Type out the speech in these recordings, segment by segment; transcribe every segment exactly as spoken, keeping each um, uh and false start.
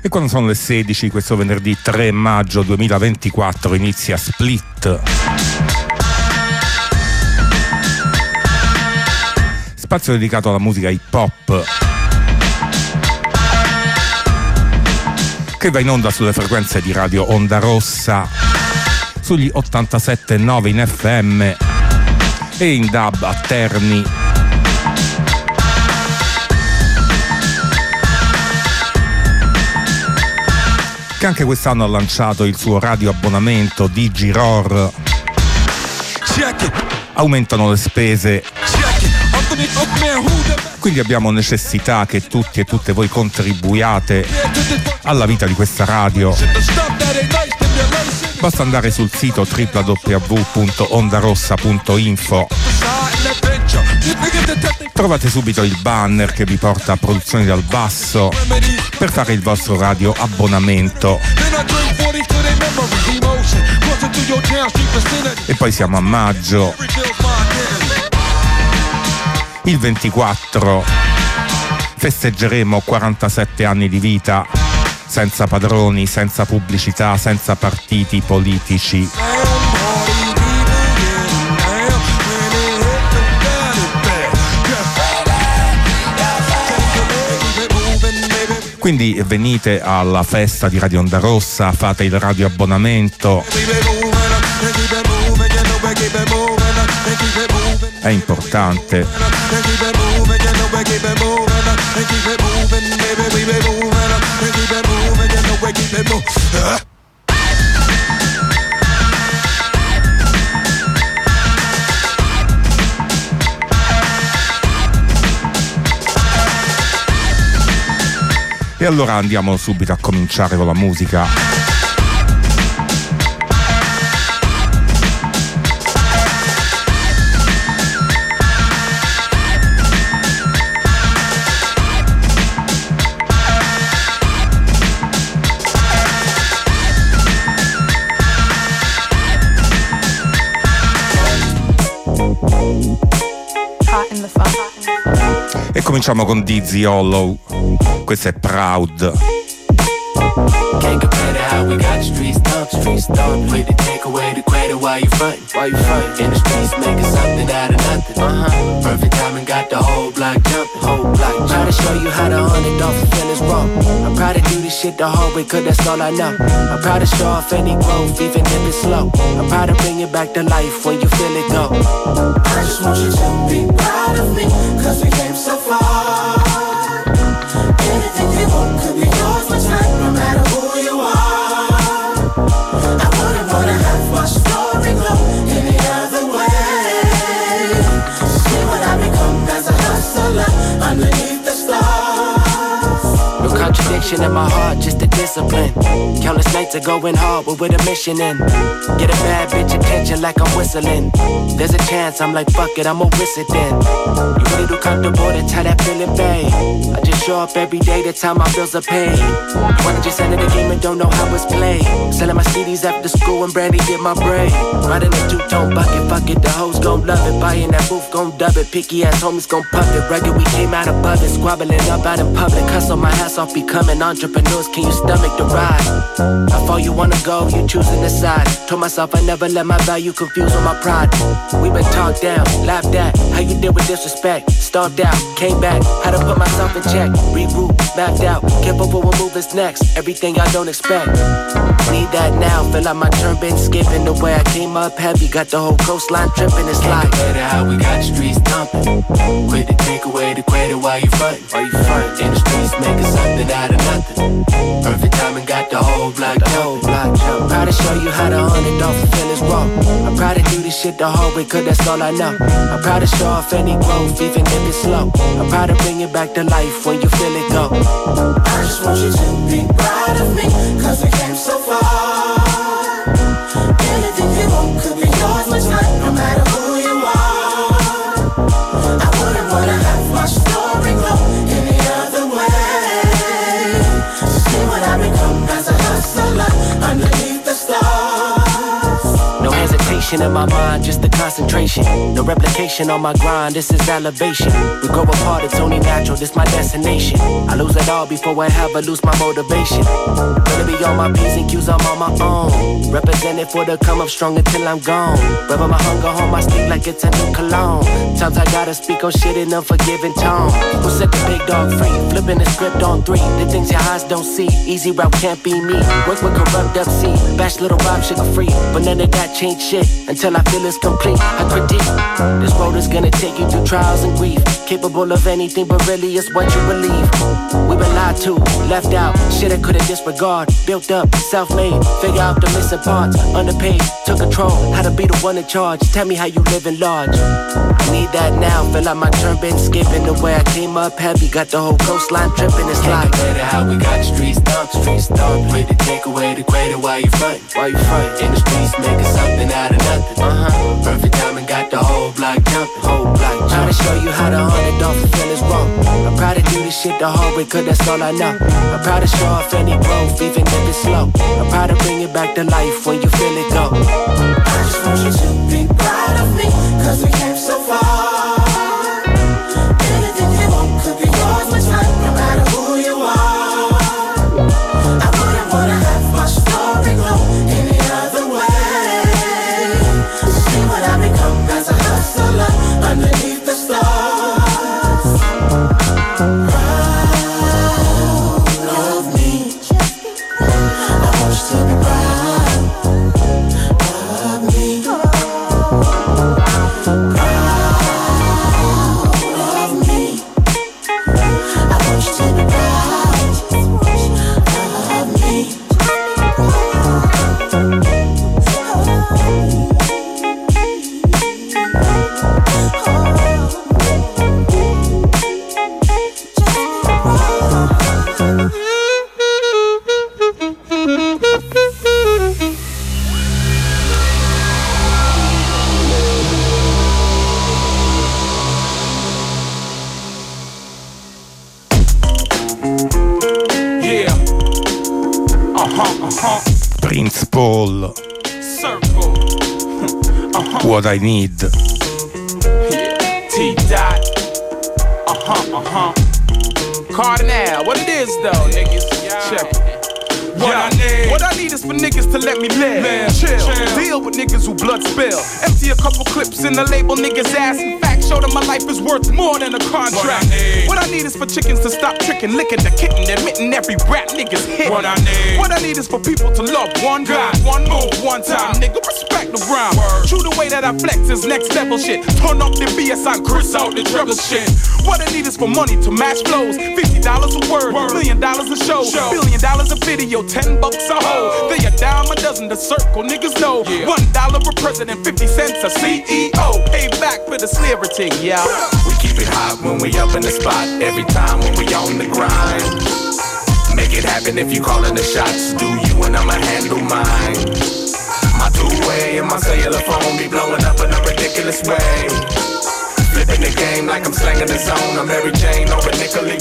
E quando sono le sedici, questo venerdì tre maggio duemilaventiquattro, inizia Split. Spazio dedicato alla musica hip hop, che va in onda sulle frequenze di Radio Onda Rossa, sugli ottantasette virgola nove in F M e in D A B a Terni. Che anche quest'anno ha lanciato il suo radio abbonamento DigiRoar. Aumentano le spese, quindi abbiamo necessità che tutti e tutte voi contribuiate alla vita di questa radio. Basta andare sul sito w w w punto ondarossa punto info. Trovate subito il banner che vi porta a Produzioni dal Basso per fare il vostro radio abbonamento. E poi siamo a maggio. Il ventiquattro festeggeremo quarantasette anni di vita senza padroni, senza pubblicità, senza partiti politici. Quindi venite alla festa di Radio Onda Rossa, fate il radio abbonamento. È importante. E allora andiamo subito a cominciare con la musica. E cominciamo con Dizzy Hollow. Questo è Proud. Can't compare to how we got the streets thumped, streets thumped. With the take away the credit while you frontin', while you frontin'. In the streets making something out of nothing. Uh-huh. Perfect timing got the whole block jumping, whole block jumping. Try to show you how the hundred don't feel is wrong. I'm proud to do this shit the hard way, cause that's all I know. I'm proud to show off any growth, even if it's slow. I'm proud to bring it back to life when you feel it go. I just want you to be proud of me, cause we came so far. Anything you want could be yours for time, no matter who you are. I wouldn't wanna have my story go any other way. See what I become as a hustler underneath the stars. No contradiction in my heart, just a discipline. Countless nights of going hard, but with a mission in. Get a bad bitch attention like I'm whistling. There's a chance, I'm like, fuck it, I'ma risk it then. You really too comfortable, that's how that feeling, babe. I just show up every day, that's how my bills are paid. Wanna just enter the game and don't know how it's played. Selling my C Ds after school and Brandy did my braid. Riding a two-tone bucket, fuck it, the hoes gon' love it. Buying that booth gon' dub it, picky ass homies gon' puff it. Rugged, we came out above it, squabbling up out in public. Hustle my ass off, becoming entrepreneurs, can you stomach the ride? How far you wanna go, you choosing the side. Told myself I never let my value confuse with my pride. We been talked down, laughed at, how you deal with disrespect. Stomped out, came back, had to put myself in check. Regroup, mapped out, careful for what move is next. Everything I don't expect. Need that now, feel like my turn been skipping. The way I came up heavy, got the whole coastline tripping. It's like better how we got the streets thumping. Quit to take away the credit while you frontin', while you frontin'. In the streets making something out of nothing. Perfect timing got the whole block jumping. Proud to show you how the hundred don't feel is wrong. I'm proud to do this shit the hard way, cause that's all I know. I'm proud to show off any growth, even if it's slow. I'm proud to bring it back to life when you feel it go. I just want you to be proud of me, cause we came so far. Anything you want could be yours for time, no matter who you are. I wouldn't wanna have my story go any other way. So see what I become as a hustler underneath the stars. No hesitation meditation in my mind, just the concentration. No replication on my grind, this is elevation. We grow apart, it's only natural, this my destination. I lose it all before I ever lose my motivation. Gonna be on my P's and Q's, I'm on my own. Represented for the come up strong until I'm gone. Rubber my hunger home, my sleep like it's a new cologne. Times I gotta speak on shit in unforgiving tone. Who set the big dog free? Flipping the script on three. The things your eyes don't see. Easy route can't be me. Work with corrupt F C. Bash little Rob sugar free. But none of that change shit until I feel it's complete. I critique. This road is gonna take you through trials and grief. Capable of anything, but really it's what you believe. We've been lied to, left out. Shit I couldn't disregard. Built up, self-made. Figure out the missing parts. Underpaid, took control. How to be the one in charge. Tell me how you live in large. I need that now. Feel like my turn been skipping. The way I came up heavy, got the whole coastline tripping. It's like better how we got the streets thumped, streets thumped. With the take away the greater, why you frontin'? Why you frontin'? In the streets making something out of nothing. Uh-huh. Perfect timing, got the whole block jumping. Whole block jumping. Trying to show you how the underdog fulfill his role. I'm proud to do this shit the hard way, cause that's all I know. I'm proud to show off any growth, even if it's slow. I'm proud to bring it back to life when you feel it go. I just want you to be proud of me, cause we came so far. Anything you want could be yours with time, no matter who you are. I wouldn't wanna have my story go any other way. See what I become as a hustler underneath the stars. Proud of me. I want you to be proud of me. Proud of me. I want you to be proud of me. Prince Paul, What I Need. Yeah. T-Dot. Uh-huh, uh-huh. Cardinal, what it is though, niggas? Check it. What yeah. I need, what I need is for niggas to let me live. Man, chill. chill, deal with niggas who blood spill. Empty a couple clips in the label niggas' ass. In fact, show them my life is worth more than a contract. What I need, what I need is for chickens to stop tricking, licking the kitten, admitting every rap niggas hit. What I need, what I need is for people to love one God, one move, one time. Nigga, respect the rhyme. Word. True, the way that I flex is next level shit. Turn up the B S, I Chris out the treble shit. What I need is for money to match flows. Fifty dollars a word, word. Million dollars a show, show. Billion dollars a video. Ten bucks a hoe, they a dime a dozen, the circle niggas know. Yeah. One dollar a president, fifty cents a C E O. Pay back for the slavery, yeah. We keep it hot when we up in the spot. Every time when we on the grind. Make it happen if you callin' the shots. Do you and I'ma handle mine. My two-way and my cellular phone be blowing up in a ridiculous way. Flipping the game like I'm slanging the zone. I'm Mary Jane over Nicola,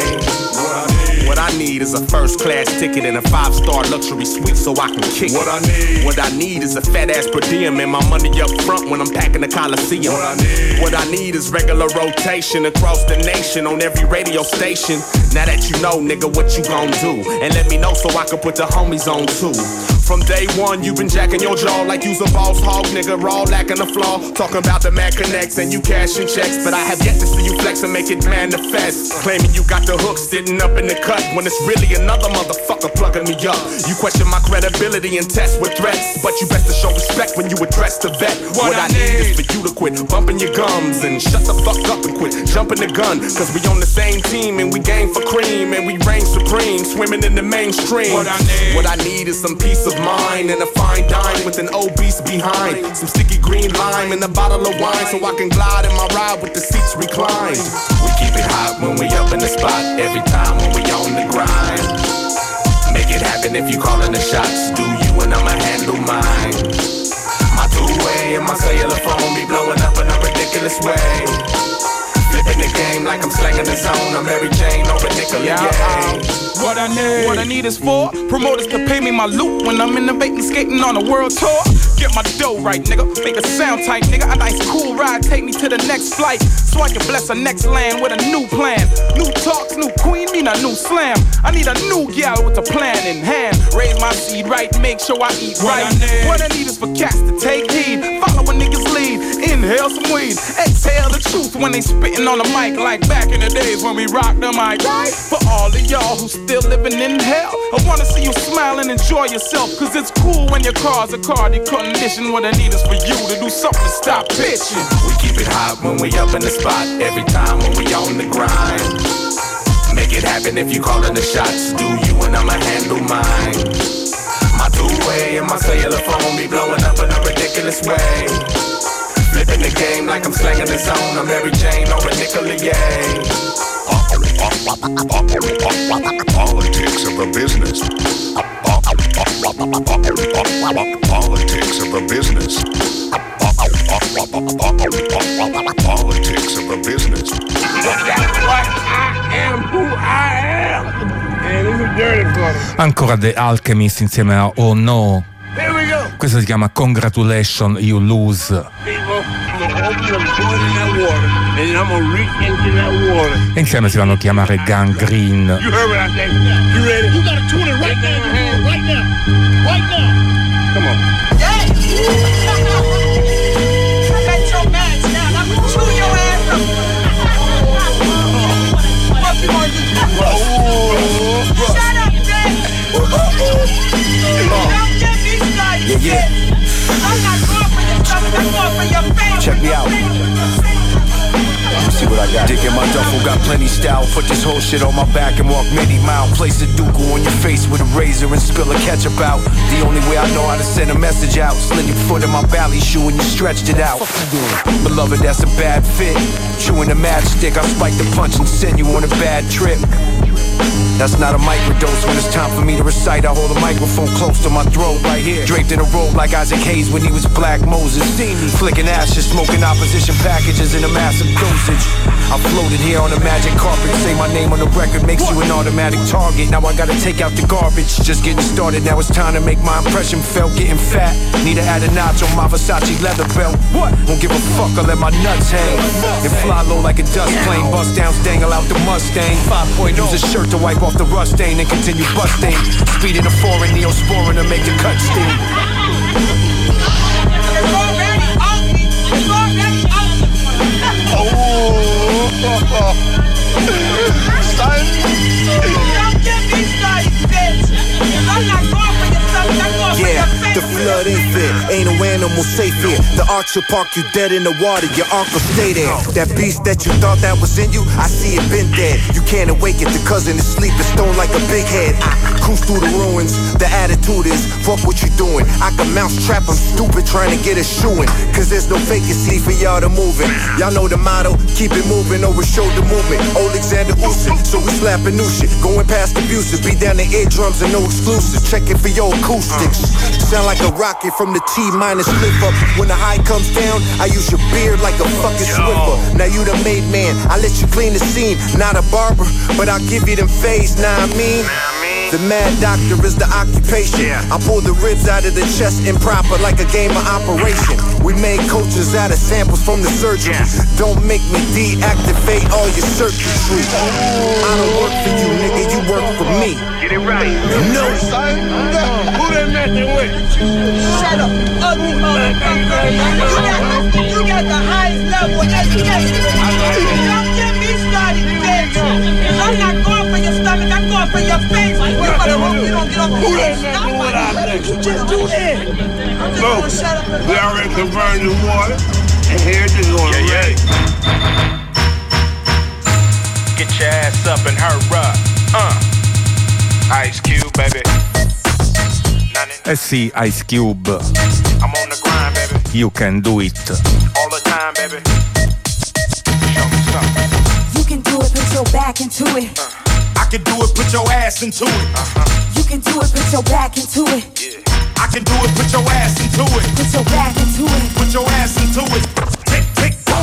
yeah. What I need is a first class ticket and a five star luxury suite so I can kick what it. I need. What I need is a fat ass per diem and my money up front when I'm packing the Coliseum. What I need. What I need is regular rotation across the nation on every radio station. Now that you know, nigga, what you gon' do? And let me know so I can put the homies on too. From day one, you been jacking your jaw like you's a boss hog, nigga, raw lacking a flaw. Talking about the man connects and you cashing checks, but I have yet to see you flex and make it manifest. Claiming you got the hook sitting up in the cut when it's really another motherfucker plugging me up. You question my credibility and test with threats, but you best to show respect when you address the vet. What, what I, I need is for you to quit bumping your gums and shut the fuck up and quit jumping the gun. Cause we on the same team and we game for cream and we reign supreme, swimming in the mainstream. What I need, what I need is some peace of mind and a fine dime with an obese behind. Some sticky green lime and a bottle of wine so I can glide in my ride with the seats reclined. We keep it hot when we up in the spot. Every time when we on the grind. Make it happen if you callin' the shots. Do you and I'ma handle mine. My two-way and my cellular phone be blowing up in a ridiculous way. Flipping the game like I'm slanging the zone. I'm Mary Jane over Nicola, yeah. yeah. What I need, what I need is for promoters to pay me my loot when I'm innovating, skating on a world tour. Get my dough right, nigga. Make it sound tight, nigga. A nice cool ride, take me to the next flight, so I can bless a next land with a new plan. New talks, new queen, mean a new slam. I need a new gal with a plan in hand. Raise my seed right, make sure I eat right. What I need, what I need is for cats to take heed. Follow a nigga's lead, inhale some weed, exhale the truth when they spitting on the mic, like back in the days when we rocked the mic. Right? For all of y'all who still living in hell, I wanna see you smile and enjoy yourself, cause it's cool when your car's a cardi condition. What I need is for you to do something to stop bitching. We keep it hot when we up in the spot, every time when we on the grind. Make it happen if you callin' the shots, do you and I'ma handle mine. My two-way and my cellular phone be blowing up in a ridiculous way. Flipping the game like I'm slanging the zone. I'm Mary Jane over Nicola, yeah. Politics of the business. Politics of the business. Politics of the business. That's why I am who I am. And this is dirty for them. Ancora The Alchemist insieme a Oh No. Here we go. Questo si chiama Congratulations You Lose. People, I'm gonna open them, pour it in that water, and I'm gonna reach into that water. E insieme si vanno a chiamare Gangrene. You heard what I said? You ready? You gotta tune it right now, right now, right now. Come on. Hey! Let your match now. I'm gonna chew your ass up. What you gonna do? Shut up, bitch! Don't get me started, yeah, yeah. I'm not going for your stomach, I'm going for your face. Check me out. See what I got. Dick in my duffel, got plenty style. Put this whole shit on my back and walk many miles. Place a dooku on your face with a razor and spill a ketchup out. The only way I know how to send a message out. Slid your foot in my ballet shoe and you stretched it out. Beloved, that's a bad fit. Chewing the matchstick, I spike the punch and send you on a bad trip. That's not a microdose. When it's time for me to recite, I hold a microphone close to my throat right here. Draped in a robe like Isaac Hayes when he was Black Moses. Flicking ashes, smoking opposition packages in a massive dosage. I floated here on a magic carpet. Say my name on the record makes you an automatic target. Now I gotta take out the garbage. Just getting started, now it's time to make my impression felt. Getting fat, need to add a notch on my Versace leather belt. What? Won't give a fuck, I let my nuts hang. And fly low like a dust plane. Bust downs dangle out the Mustang. five point oh. Use a shirt to wipe off the rust stain and continue busting. Speed in a foreign Neosporin to make the cut sting. It's already ugly. It's already ugly. Oh, son. Don't get me started, bitch. I'm not going for your stomach, I'm going for Yeah, your face. the flood ain't fair. Ain't no animal safe here. The archer park you dead in the water. Your uncle stay there. That beast that you thought that was in you, I see it been dead. You can't awake it. The cousin is sleeping stone like a big head. I cruise through the ruins. The attitude is, fuck what you doing. I can mouse trap. I'm stupid trying to get a shoe in. Cause there's no vacancy for y'all to move in. Y'all know the motto, keep it moving over shoulder movement. Old Alexander Usyk, so we slapping new shit. Going past abusive, beat down the eardrums and no exclusives. Checking for your acoustics. Sound like a rocket from the T minus slip up. When the high comes down, I use your beard like a fucking Swiffer. Now you the made man, I let you clean the scene. Not a barber, but I'll give you them fades, nah I mean. The mad doctor is the occupation. I pull the ribs out of the chest improper like a game of operation. We made coaches out of samples from the surgery. Don't make me deactivate all your circuitry. I don't work for you, nigga, you work for me. Get it right. No, son. Who they messing with? Shut up, ugly motherfucker. You got, you got the highest level of education. Don't get me started, bitch. I'm not going for your stomach, I'm going for your face. You better hope you don't get off the Who they face. messing with out there? You just do that. I'm just Look, gonna shut up and we already converted the water, and here's the going Yeah, yeah. ready. Get your ass up and hurry up. Uh. Ice Cube, baby. Eh sì, Ice Cube, I'm on the grind, baby. You Can Do It. All the time, baby. Show me something. You can do it, put your back into it. Uh. I can do it, put your ass into it. Uh-huh. You can do it, put your back into it. Yeah. I can do it, put your ass into it. Put your back into it. Put your ass into it. Tick, tick, boom, hit me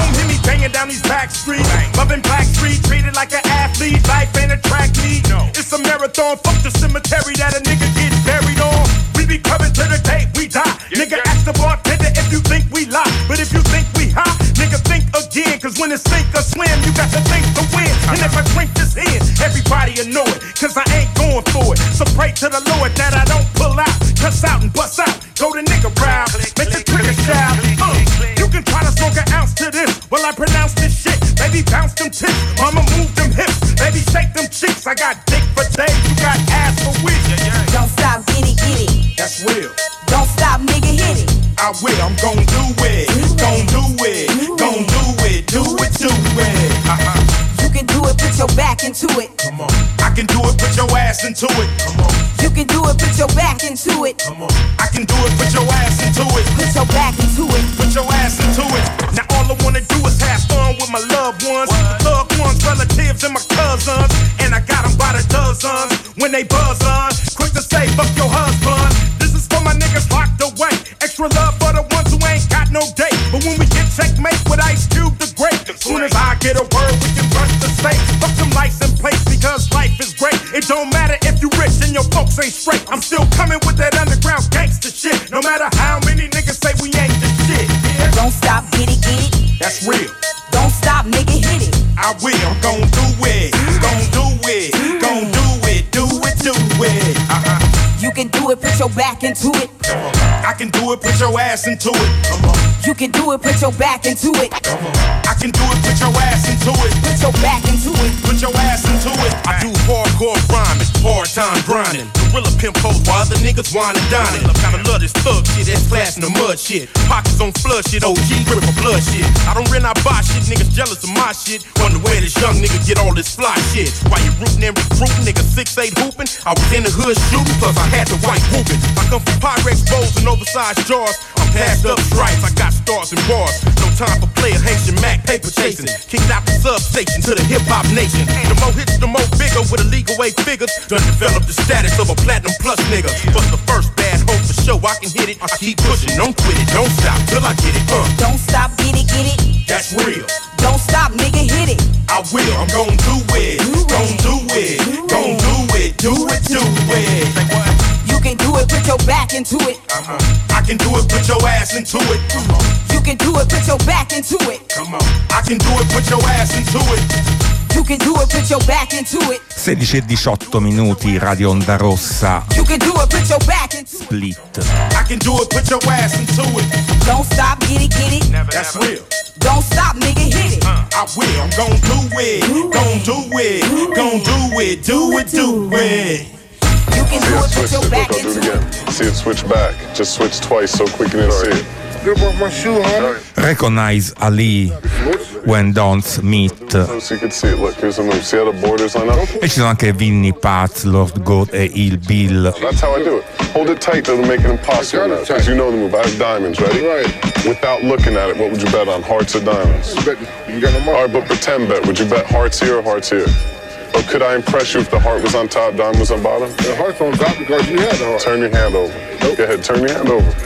banging down these back streets. Loving Black Street, treated like an athlete. Life ain't a track meet. It's a marathon, fuck the cemetery that a nigga get buried on. We be coming to the day we die. Nigga, ask the bartender if you think we lie. But if you think we high, nigga, think again. Cause when it's sink or swim, you got to think to win. And if I drink this in, everybody will know it. Cause I ain't going for it. So pray to the Lord that I don't pull out. Cuss out and bust out. Go to nigga round. Make the trigger shout. Uh, you can try to smoke an ounce to this. Well, I pronounce this shit. Baby, bounce them tits. Mama, move them hips. Baby, shake them cheeks. I got dick for days. You got ass for weeks. Don't stop, get it, get it. That's real. Don't stop, nigga, hit it. I will, I'm gon' do it. Gon' do it. Gon' do it. Do it, do it. Uh-huh. You can do it, put your back into it. Come on. I can do it, put your ass into it. Come on. You can do it, put your back into it. Come on. I can do it, put your ass into it. Put your back into it. Put your ass into it. Now all I wanna do is have fun with my loved ones. Loved ones, relatives, and my cousins. And I got them by the dozens. When they buzz on, quick to say, fuck your husband. This is for my niggas locked away. Extra love for the ones who ain't got no date. But when we get checkmate with Ice Cube the Great, soon as I get a word, we can rush the state. Fuck them license plates because life is great. It don't matter if you rich and your folks ain't straight. I'm still coming with that underground gangster shit. No matter how many niggas say we ain't the shit. Yeah. Don't stop, get it, get it. That's real. Don't stop, nigga, hit it. I will, I'm gon' do it. Gon' do it. Gon' do it. Do it, do it. Uh-huh. You can do it, put your back into it. Come on. I can do it, put your ass into it. Come on. You can do it, put your back into it. Come on. I can do it, put your ass into it. Put your back into it. Put your ass into it. I do hardcore rhyming, hard time grinding. Gorilla pimp hoes while other niggas whining dining. Gotta love this thug shit, that's class in the mud shit. Pockets on flood shit, O G grip for blood shit. I don't rent, I buy shit, niggas jealous of my shit. Wonder where this young nigga get all this fly shit. While you rootin' and recruitin', nigga six eight hoopin'. I was in the hood shootin', plus I had the white whoopin'. I come from Pyrex bowls and oversized jars. I'm passed up stripes, I got stars and bars. No time for player Haitian Mac, paper chasing. Kicked out the substation to the hip hop nation. The more hits, the more bigger with illegal eight figures. Done developed the status of a platinum plus nigga. But the first bad hope for sure, I can hit it. I keep pushing, don't quit it, don't stop till I get it. Uh. Don't stop, get it, get it. That's real. Don't stop, nigga, hit it. I will, I'm gon' do it. Gon' do it. Gon' do it. Do it, do it. Say what? You can do it, put your back into it. Uh-huh. I can do it, put your ass into it. Come on. You can do it, put your back into it. Come on. I can do it, put your ass into it. You can do it, put your back into it. sedici e diciotto minuti, Radio Onda Rossa. You can do it, put your back into it. Split. I can do it, put your ass into it. Don't stop, get it, get it. Never, That's never. real. Don't stop, nigga, hit it. Uh, I will, I'm gon' do it. Gon' do it. Gon' do it. Do it, do it. You can do it, put your Look, back I'll do into it again. it. See it switch back. Just switch twice so quick you didn't see it. Good about my shoe, huh? Recognize Ali when don't meet. So you can see it. Look, here's the move. See how the borders line up? E ci sono anche Vinnie Paz, Lord Goat e il Bill. That's how I do it. Hold it tight, that'll make it impossible now. Because you know the move. I have diamonds, ready? Right. Without looking at it, what would you bet on? Hearts or diamonds? You bet you got them All right, but pretend bet. Would you bet hearts here or hearts here? Or could I impress you if the heart was on top, diamond was on bottom? The heart's on top because you had the heart. Turn your hand over. Nope. Go ahead, turn your hand over.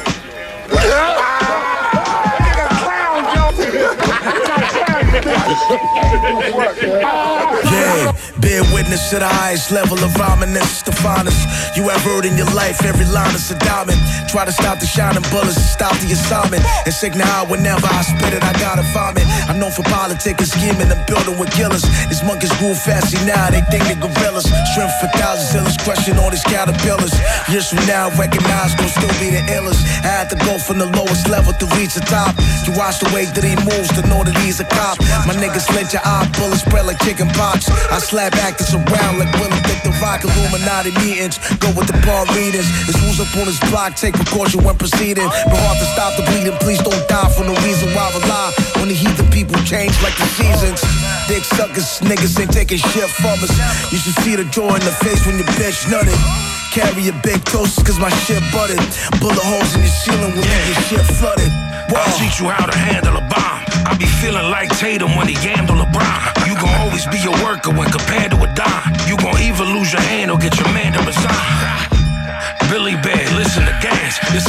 Yeah, bear witness to the highest level of ominous, the finest you ever heard in your life. Every line is a diamond. Try to stop the shining bullets and stop the assignment. And signal how whenever I spit it, I gotta vomit. I'm known for politics and scheming and building with killers. These monkeys grew fancy now, they think they gorillas. Strength for thousands, illest, crushing all these caterpillars. Years from now, recognize gon' still be the illest. I had to go from the lowest level to reach the top. You watch the way that he moves to know that he's a cop. My niggas lynch your eye, bullets spread like chicken pox. I slap actors around like Willem Dick the Rock. Illuminati meetings, go with the bar readers. It's who's up on his block, take precaution when proceeding. But hard to stop the bleeding, please don't die for no reason why I lie. When the heat, the people change like the seasons. Dick suckers, niggas ain't taking shit from us. You should see the joy in the face when your bitch nutted. Carry a big toast cause my shit buttered. Bullet holes in your ceiling when you get shit flooded. Whoa. I'll teach you how to handle a bomb. I be feeling like Tatum when he gambled LeBron. You gon' always be a worker when compared to a dime. You gon' either lose your hand or get your man to resign. Billy Bear, listen to gas. It's a bastard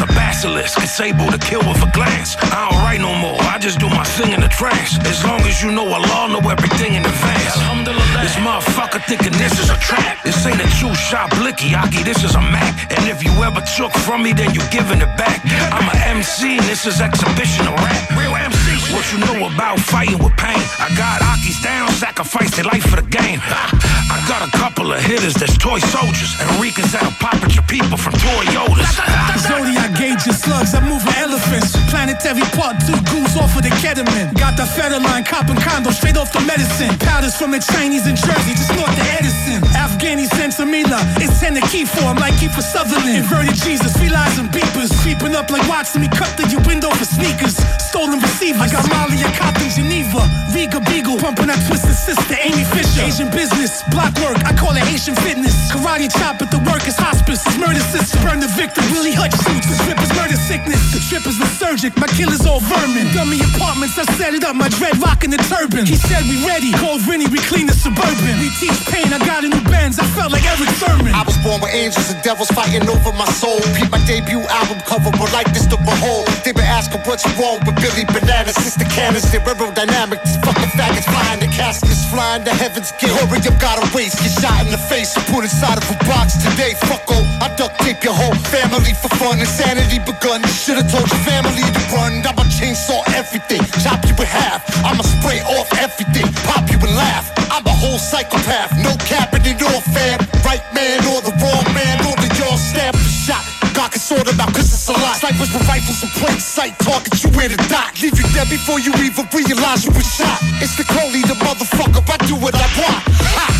merciless, it's able to kill with a glance. I don't write no more, I just do my thing in the trance. As long as you know Allah, know everything in advance. This motherfucker thinking this is a trap. This ain't a two shot blicky, Aki, this is a Mac. And if you ever took from me, then you giving it back. I'm a M C and this is exhibition of rap. Real M C. What you know about fighting with pain? I got Aki's down, sacrifice their life for the game. I got a couple of hitters that's toy soldiers, and Ricans that'll pop at your people from Toyotas. Zodiac gauges, slugs, I'm moving elephants. Planetary part two goose off of the ketamine. Got the Federline, copping condo straight off the medicine. Powders from the Chinese in Jersey, just north of Edison. Afghani sent to Mila, it's ten to key for him like Kiefer Sutherland. Inverted Jesus, felines and beepers. Creeping up like watching me cut through your window for sneakers. Stolen receivers. I got Molly and Cop in Geneva. Riga Beagle, pumping that twisted sister, Amy Fisher. Asian business, block work, I call it Haitian fitness. Karate chop at the workers' hospice. It's murder sister, burn the victim. Willie Hutch suits, the trip is murder sickness. The trip is lethargic, my killer's all vermin. Dummy apartments, I set it up, my dread rocking the turban. He said we ready, called Vinny, we clean the Suburban. We teach pain, I got a new Benz, I felt like Eric Sermon. I was born with angels and devils fighting over my soul. Peep my debut album cover, but like this to behold. They been asking what's wrong with Billy Bananas since the cannons. They're aerodynamic, these fucking faggots flying the caskets, flying the heavens. Get hurry up, gotta waste, get shot in the face and put inside of a box today. Fuck oh, I duct tape your whole family for fun. Insanity begun. Should've told your family to run. I'ma chainsaw everything, chop you in half. I'ma spray off everything, pop you and laugh. I'm a whole psychopath, no capping it off, fam. Right man or the wrong man, or the y'all stab the shot. God can sort them out cause it's a lot. Snipers with rifles in plain sight, target you where to dot. Leave you dead before you even realize you was shot. It's the Crowley, the motherfucker, I do what I want. Ha!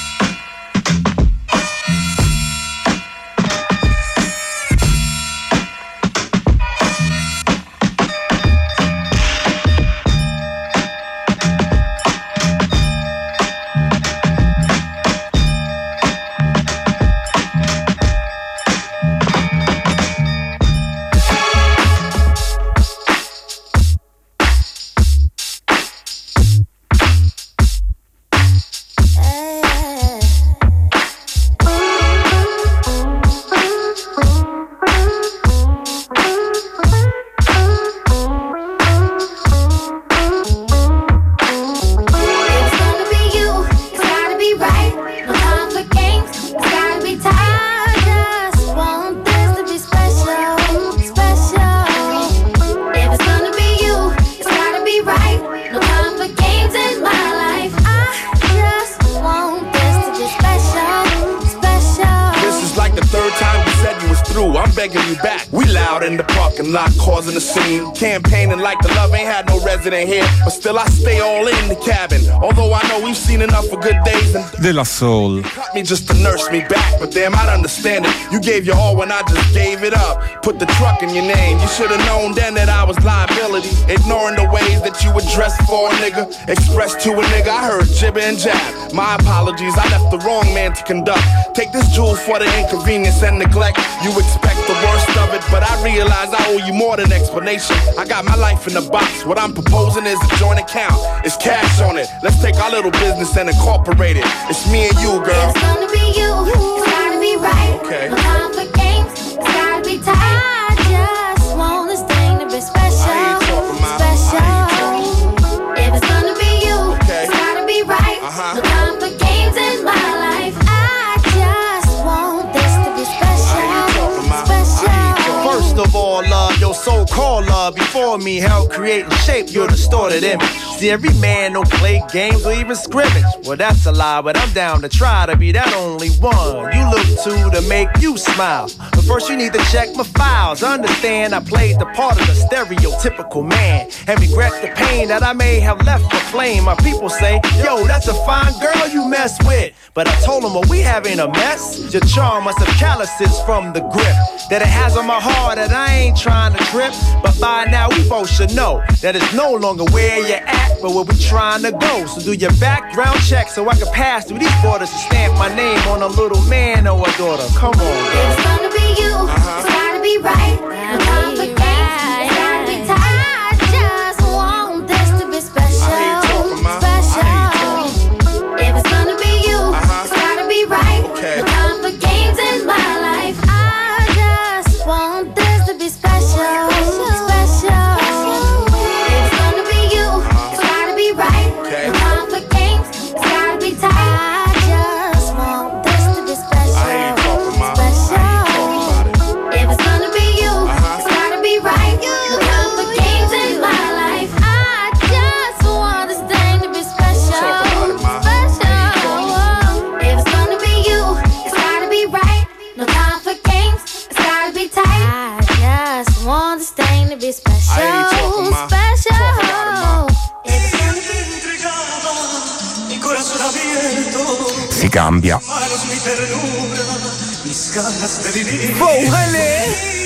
Causing a scene, campaigning like the love ain't had no resident here, but still I stay all in the cabin. Although I know we've seen enough of good days and De La Soul. Cut me just to nurse me back, but damn I'd understand it. You gave your all when I just gave it up. Put the truck in your name. You should've known then that I was liability. Ignoring the ways that you would dress for a nigga, express to a nigga. I heard jibber and jab. My apologies, I left the wrong man to conduct. Take this jewel for the inconvenience and neglect. You expect the worst of it, but I realize I owe you more than explanation. I got my life in the box. What I'm proposing is a joint account. It's cash on it. Let's take our little business and incorporate it. It's me and you, girl. It's gonna be you. It's gotta be right. Okay. No time for games. It's gotta be tight. I just want this thing to be special. I ain't talking about. Special. If it's gonna be you, okay. It's gotta be right. Uh-huh. No time for games in my life. I just want this to be special. I ain't talking about. Special. First of all, love, your so-called love before me helped create and shape your distorted image. See, every man don't play games or even scrimmage. Well, that's a lie, but I'm down to try to be that only one you look to to make you smile. But first you need to check my files. Understand I played the part of the stereotypical man and regret the pain that I may have left for flame. My people say, yo, that's a fine girl you mess with. But I told them, well, we having a mess. Your charm must have calluses from the grip that it has on my heart that I ain't trying to trip. But by now we both should know that it's no longer where you're at, but where we trying to go. So do your background check so I can pass through these borders and stamp my name on a little man or a daughter. Come on, girl. It's gonna be you. Uh-huh. It's gotta be right. No time for games. It's gotta be tight. I just want this to be special. I ain't talking about. Special. If it's gonna be you, uh-huh. It's gotta be right. Okay. No time for games in my life. I just want this to be special. si cambia. Oh, honey.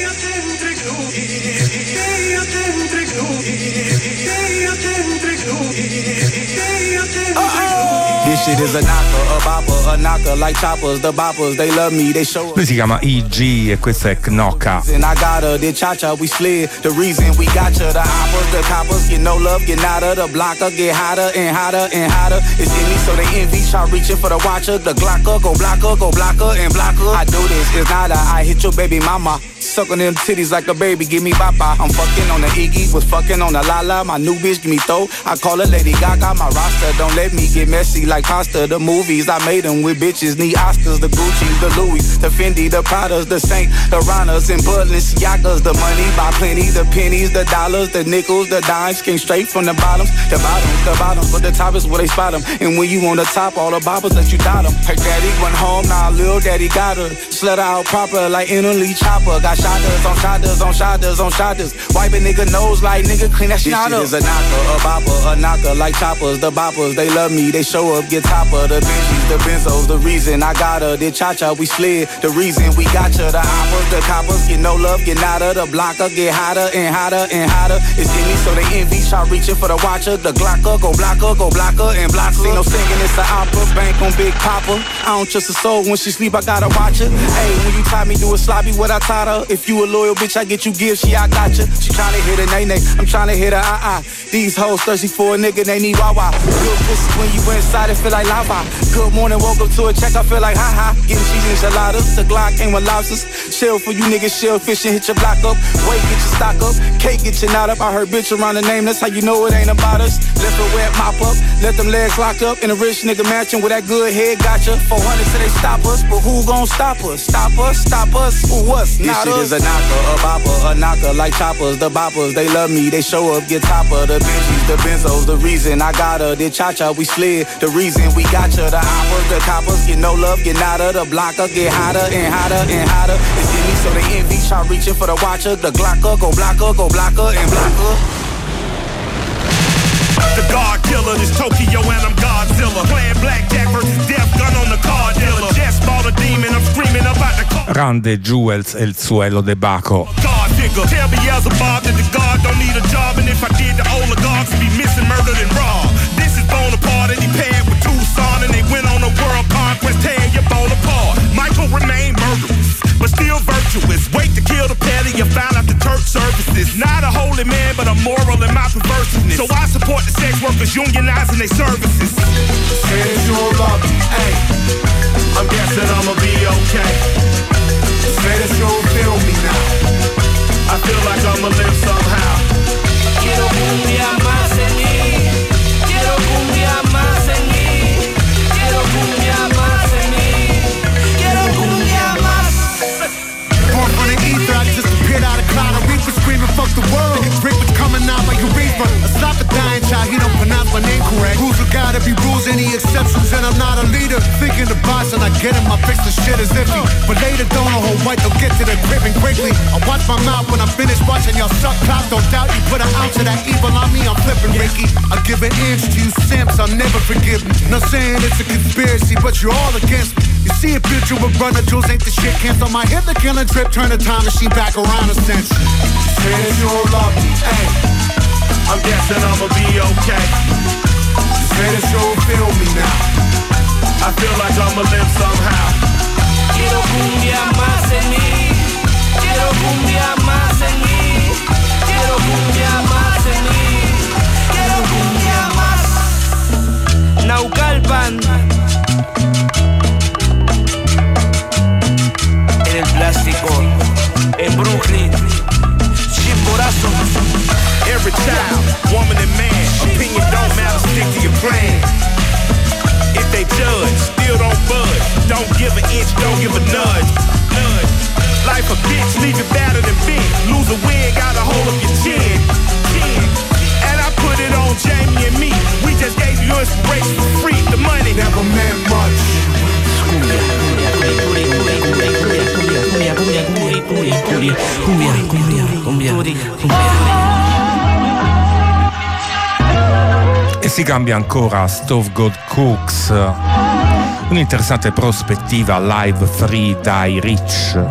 This shit is a knocker, a bopper, a knocker like choppers, the boppers, they love me, they show. Lui si chiama E G e questa è Knocka. And I got her, the cha-cha, we slid. The reason we got you, the hoppers, the coppers, get no love, get nada, the blocker, get hotter and hotter and hotter. It's in me, so they envy, try reaching for the watcher, the glocker, go blocker, go blocker and blocker. I do this, it's nada, I hit your baby mama. Sucking them titties like a baby, give me bapa. I'm fucking on the Iggy, was fucking on the Lala. My new bitch, give me throw. I call her Lady Gaga, my roster. Don't let me get messy like pasta. The movies, I made them with bitches. Need Oscars, the Gucci's, the Louis, the Fendi, the Pradas, the Saint, the Ranas, and Balenciagas. The money by plenty, the pennies, the dollars, the nickels, the dimes. Came straight from the bottoms, the bottoms, the bottoms. But the top is where they spot them. And when you on the top, all the boppers that you dot them. Her daddy went home, now little daddy got her. Slut out proper like Italy Chopper. Got shotters on shotters on shotters on shotters. Wipe a nigga nose like nigga clean that shit up. This shit is a knocker, a bopper, a knocker like choppers. The boppers, they love me, they show up, get topper. The Benjis, the Benzos, the reason I got her. The cha-cha, we slid. The reason we got you. The hoppers, the coppers, get no love, get nada. The blocker, get hotter and hotter and hotter. It's in me, so they envy, try reaching for the watcher. The glocker, go blocker, go blocker and blocker. See no singing, it's an opera. Bank on Big Papa. I don't trust a soul, when she sleep, I gotta watch her. Hey, when you taught me do a sloppy, what I taught her. If you a loyal bitch, I get you gifts, yeah, I got you. She tryna hit a nay-nay, I'm tryna hit a ah-ah. These hoes thirsty for a nigga, they need wah-wah. Good pussy when you inside, it feel like lava. Good morning, woke up to a check, I feel like ha-ha. Getting cheese enchiladas, the Glock came with lobsters. Chill for you niggas, chill fishing, hit your block up. Wait, get your stock up, cake, get your knot up. I heard bitch around the name, that's how you know it ain't about us. Left her wet, mop up, let them legs lock up. In a rich nigga mansion with that good head, gotcha. four hundred till they stop us, but who gon' stop us? Stop us, stop us, who us? Not this shit us. Is a knocker, a bopper, a knocker like choppers. The boppers, they love me, they show up, get topper. The Benjis, the Benzos, the reason I got her. The cha-cha, we slid. The reason we got you. The hoppers, the coppers, get no love, get nada. The blocker, get hotter and hotter and hotter. It's in me, so they envy, try reaching for the watcher. The glocker, go blocker, go blocker and blocker. The God Killer, this Tokyo and I'm Godzilla. Playing blackjack versus death, gun on the car dealer. Just bought a demon, I'm screaming about the car. Rande Jewels e il suelo de Baco. God digger, tell Beelzebub that the God don't need a job. And if I did, the oligarchs would be missing, murdered and robbed. This is Bonaparte and he paired with Tucson. And they went on a world conquest, tearing your bone apart. Michael remained murderous, but still virtuous. Wait to kill the petty, you found out the church services. Not a holy man, but a moral in my perversiveness. So I support the sex workers unionizing their services. Sensual love, hey, I'm guessing I'ma be okay. Say that you don't feel me now. I feel like I'ma live somehow. Quiero cumbia más en mí. Quiero cumbia más en mí. Quiero cumbia más en mí. Quiero cumbia más. Born from the ether, I just appeared out of cloud. A reaper screaming, fuck the world. Niggas drink was coming out like a reaper. A stop a dying child, he don't pronounce my name correct. Rules are gotta be rules, any exceptions, and I'm not a leader. Thinking the boss and I get him, I fix the shit as iffy. But later, don't know how white, they'll get to the crib and quickly. I watch my mouth when I finish watching y'all suck cock. Don't doubt you put an ounce of that evil on me, I'm flipping Ricky. I give an inch to you simps, I'll never forgive me. Not saying it's a conspiracy, but you're all against me. You see a picture with brother Jules, ain't the shit cancel my hit, the killing trip, turn the time machine back around a century. Say that you don't love me, hey, I'm guessing I'ma be okay. Say that you don't feel me now. I feel like I'ma live somehow. Quiero cumbia más en mí. Quiero cumbia más en mí. Quiero cumbia más en mí. Quiero cumbia más. Naucalpan. En el plástico. En Brooklyn. Chimborazo. Every child, woman and man, opinion don't matter, stick to your plan. If they judge, still don't budge. Don't give an inch, don't give a nudge. Nudge. Life a bitch, leave you battered and bent. Lose a win, got a hold of your chin. Chin. And I put it on Jamie and me. We just gave you inspiration for free. The money never meant much. E si cambia ancora Stove God Cooks, un'interessante prospettiva live free dai Rich.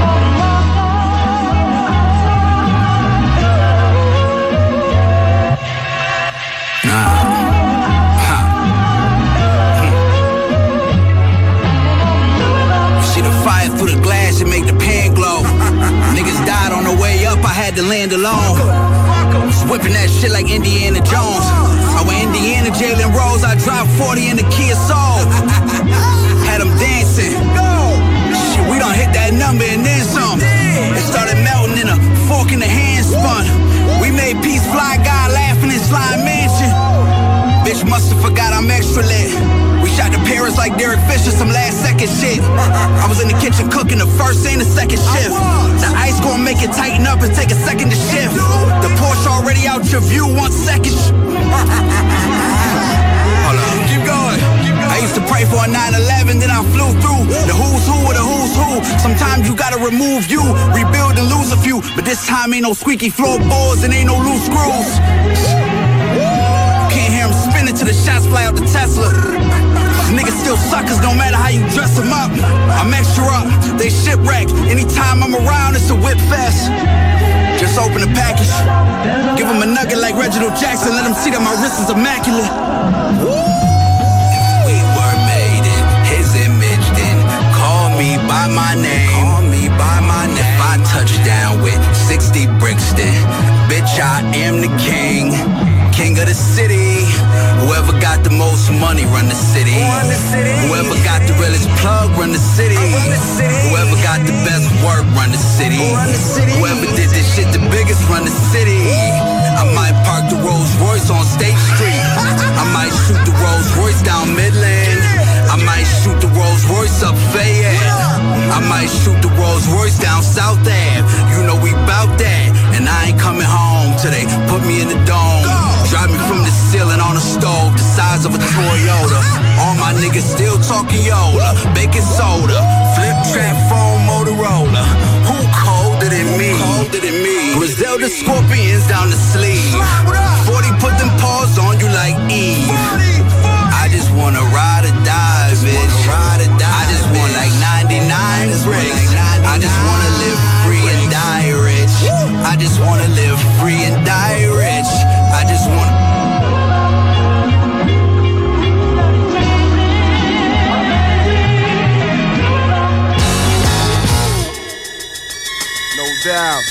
Through the glass and make the pan glow. Niggas died on the way up, I had to land alone. Was whipping that shit like Indiana Jones. I went Indiana, Jalen Rose, I dropped forty in the Kia Soul. Had them dancing. Shit, we done hit that number and then some. It started melting in a fork in the hand spun. We made Peace Fly Guy laughing in Slime Mansion. Bitch musta forgot I'm extra lit. We shot the Paris like Derek Fisher, some last second shit. I was in the kitchen cooking the first and the second shift. The ice gon' make it tighten up and take a second to shift. The Porsche already out your view, one second. Hold on, keep going. I used to pray for a nine eleven, then I flew through the who's who of the who's who. Sometimes you gotta remove you, rebuild and lose a few. But this time ain't no squeaky floorboards and ain't no loose screws. Can't hear them spinning till the shots fly out the Tesla. Niggas still suckers no matter how you dress them up. I'm extra up, they shipwrecked. Anytime I'm around, it's a whip fest. Just open the package, give them a nugget like Reginald Jackson. Let them see that my wrist is immaculate. If we were made in his image, then call me by my name. Call me by my name. If I touch down with sixty bricks, then bitch, I am the king. King of the city. Whoever got the most money run the city. Whoever got the realest plug run the city. Whoever got the best work run the city. Whoever did this shit the biggest run the city. I might park the Rolls Royce on State Street. I might shoot the Rolls Royce down Midland. I might shoot the Rolls Royce up Fayette. I might shoot the Rolls Royce down South Ave. You know we bout that. And I ain't coming home till they put me in the dome. Drive me from the ceiling on a stove the size of a Toyota. All my niggas still talking Yola. Baking soda. Flip trap phone Motorola. Who colder than me? Colder than me. Griselda Scorpions down the sleeve. forty put them paws on you like Eve. I just wanna ride or die, bitch. I just want like ninety-nine bricks. I just wanna live free and die rich. I just wanna live free and die rich. I just wanna. No doubt.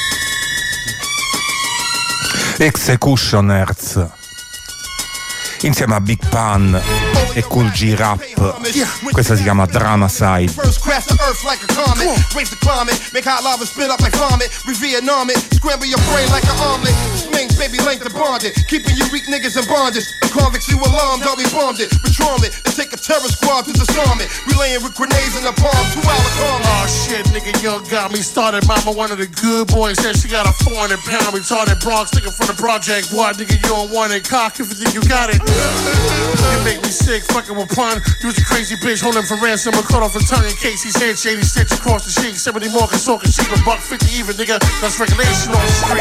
Executioners insieme a Big Pun e Cool G Rap. Questa si chiama Drama Side. First crash the earth like a comet. Raise the climate, make hot lava spit up like vomit. Re-Vietnam it, scramble your brain like an omelet. Swing, baby, length of bonded. Keeping you weak niggas in bondage. Convicts you alarmed, how we bombed it. Patrol it, and take a terror squad to disarm it. Relaying with grenades in the palm, two hour calm. Oh shit, nigga, young got me started. Mama, one of the good boys, said she got a four hundred pound retarded Bronx nigga from the project. Why, nigga, you don't want it? Cock if you think you got it. You make me sick, fucking with Pun. You was a crazy bitch, holding for ransom. I cut off a tongue in case he's head shady stitch across the sheet. seventy more can soak a sheep, a buck fifty even, nigga. That's regulation on the street.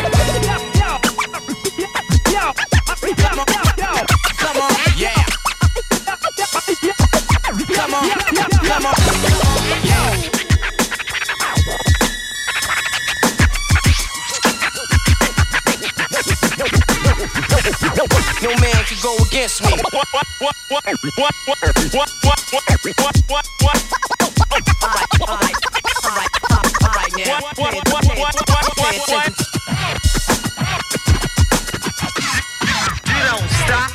Come on, yeah. Come on, come on, yeah. No man can go against me. What, what, what, what, what, what, what, what, what, what, what? All right, all right, all right, all right now. What, what, what, what, what, what, what? You don't stop.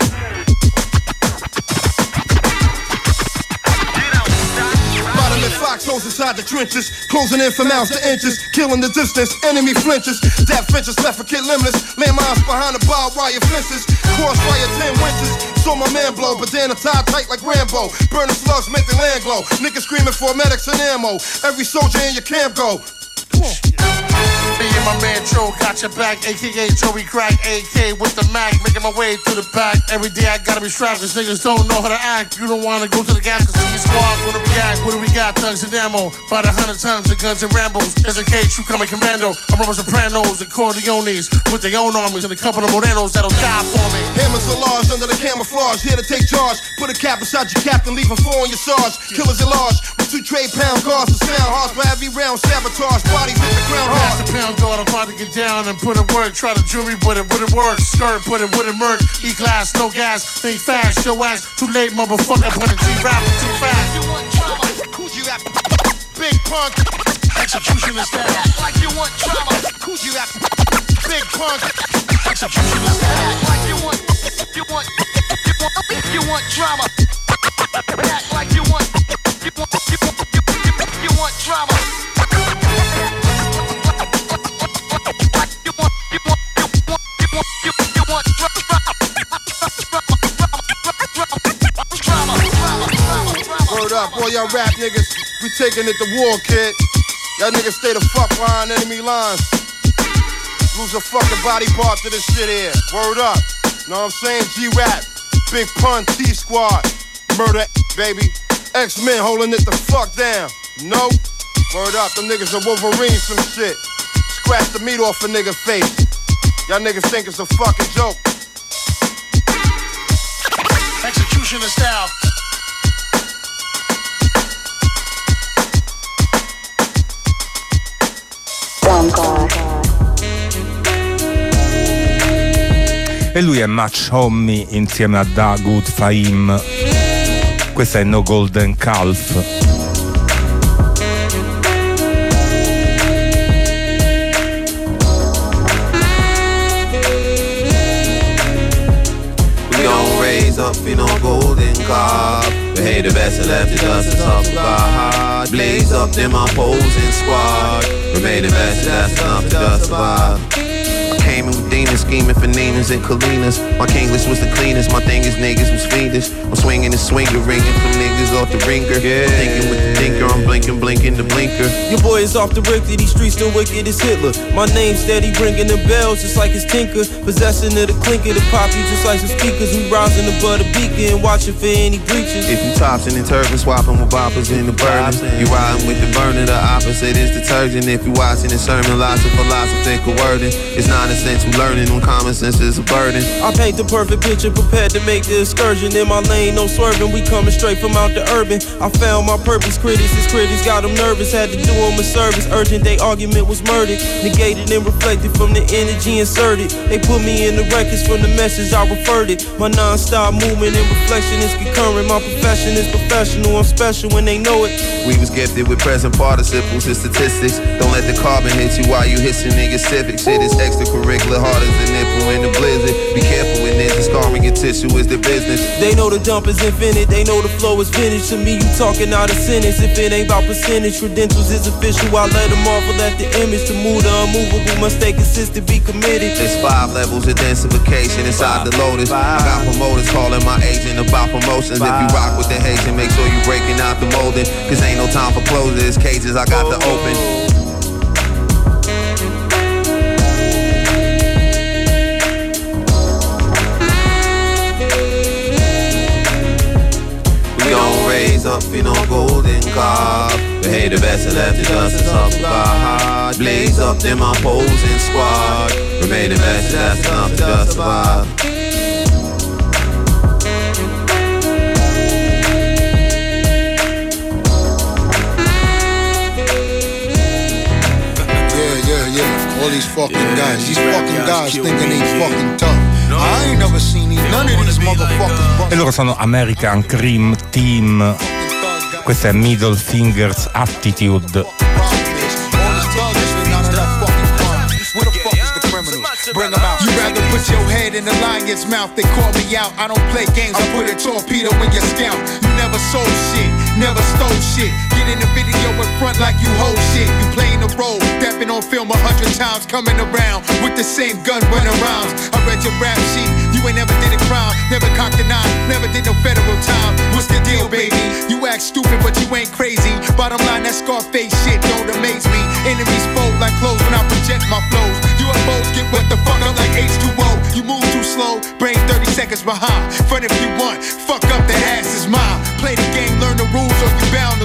Foxholes inside the trenches, closing in from ounce to inches, killing the distance, enemy flinches, death flinches, left a kid limbless, landmines behind the barbed wire fences, crossfire ten winches, saw my man blow, bandana tied tight like Rambo, burning slugs make the land glow, niggas screaming for medics and ammo, every soldier in your camp go. Come on. Me and my man Joe got your back, A K A Joey Crack, A K with the Mac, making my way through the back. Every day I gotta be strapped, cause niggas don't know how to act. You don't wanna go to the gas, cause your squad gonna react. What do we got? Thugs and ammo. About a hundred tons of guns and Rambos. There's a K, true coming commando. I'm Roma Sopranos and Corleones with their own armies and a couple of Morenos that'll die for me. Hammers are large under the camouflage, here to take charge. Put a cap inside your captain, leave a four on your sarge. Killers at large, with two trade pound cars to sound. Hearts for every round, sabotage, bodies hit the ground hard. Pass the pound guard, I'm about to get down and put it work. Try to jewelry, but it wouldn't work. Skirt, put it wouldn't work. E-class, no gas, think fast, show ass. Too late, motherfucker, put it G-rap too fast. You want drama, who's you at? Big punk, execution is style. Act like you want drama, who's you at? Big punk, execution is style. Act like you want, you want, you want, you want drama. Act like you want, you want, you want, you want, you want drama. Word up, all y'all rap niggas, we taking it to war, kid. Y'all niggas stay the fuck behind enemy lines. Lose a fucking body part to this shit here. Word up, know what I'm saying? G-Rap, Big Pun, T-Squad, Murder, baby. X-Men holding it the fuck down. No? Word up, them niggas are Wolverine some shit. Scratch the meat off a nigga face. Y'all niggas think it's a fucking joke. Execution is style. E lui è Match Homie insieme a Dagood Fahim. Questa è No Golden Calf. Up in no golden calf. But hey, the best of left it us to talk about hard. Blaze up them opposing squad. Remain the best, that's enough to dust about. Came in with demons, scheming for Ninas and Kalinas. My Kinglish was the cleanest, my thing is niggas was fiendish. I'm swinging and swinger, ringing from niggas off the ringer. Yeah. I'm thinking with the thinker, I'm blinking, blinking the blinker. Your boy is off the Richter, these streets still wicked as Hitler. My name steady ringing the bells just like it's Tinker. Possessing of the clinker to pop you just like some speakers. We rising above the beacon, watching for any breaches. If you topping and turban, swapping with boppers in the burner. You riding with the burner, the opposite is detergent. If you watching the sermon, lots of philosophical wording. It's non-essential learning when common sense is a burden. I paint the perfect picture, prepared to make the excursion. In my lane, no swerving, we coming straight from out the urban. I found my purpose, critics, his critics got them nervous. Had to do them a service, urgent, they argument was murdered. Negated and reflected from the energy inserted. They put me in the records from the message I referred it. My non-stop movement and reflection is concurrent. My profession is professional, I'm special when they know it. We was gifted with present participles and statistics. Don't let the carbon hit you while you hissing niggas civic. Shit is extracurricular, hard as a nipple in the blizzard. Be careful with this, scarring your tissue is the business. They know the jump is infinite, they know the flow is vintage. To me, you talking out of sentence. If it ain't about percentage, credentials is official. I let them marvel at the image. To move the unmovable, must stay consistent, be committed. There's five levels of densification inside the Lotus. I got promoters calling my agent about promotions. If you rock with the Haitian, make sure you breaking out the molding. Cause ain't no time for closing, there's cages I got to open. Up in no golden calf. But hey, the best of left it us to talk about hard. Blaze up them opposing squad. Remain the best, that's enough to dust about. Yeah, yeah, yeah. All these fucking yeah, guys, these fucking guys thinking they fucking tough. I ain't never seen these, none of these motherfuckers. E loro sono American Cream Team. Questa è Middle Fingers Attitude. Bring them out. You rather put your head in the lion's mouth than call me out. I don't play games, I put a torpedo in your scalp. You never sold shit, never stole shit. Get in the video in front like you hold shit. You playing the role, dapping on film a hundred times, coming around with the same gun running rounds. I read your rap sheet, you ain't never did a crime, never cocked a nine, never did no federal time. What's the deal, baby? You act stupid, but you ain't crazy. Bottom line, that Scarface shit don't amaze me. Enemies fold like clothes when I project my flows. U F Os get what the fuck up like H two O. You move too slow, brain thirty seconds behind. Front if you want, fuck up, the ass is mine. Play the game, learn the rules, or you bound to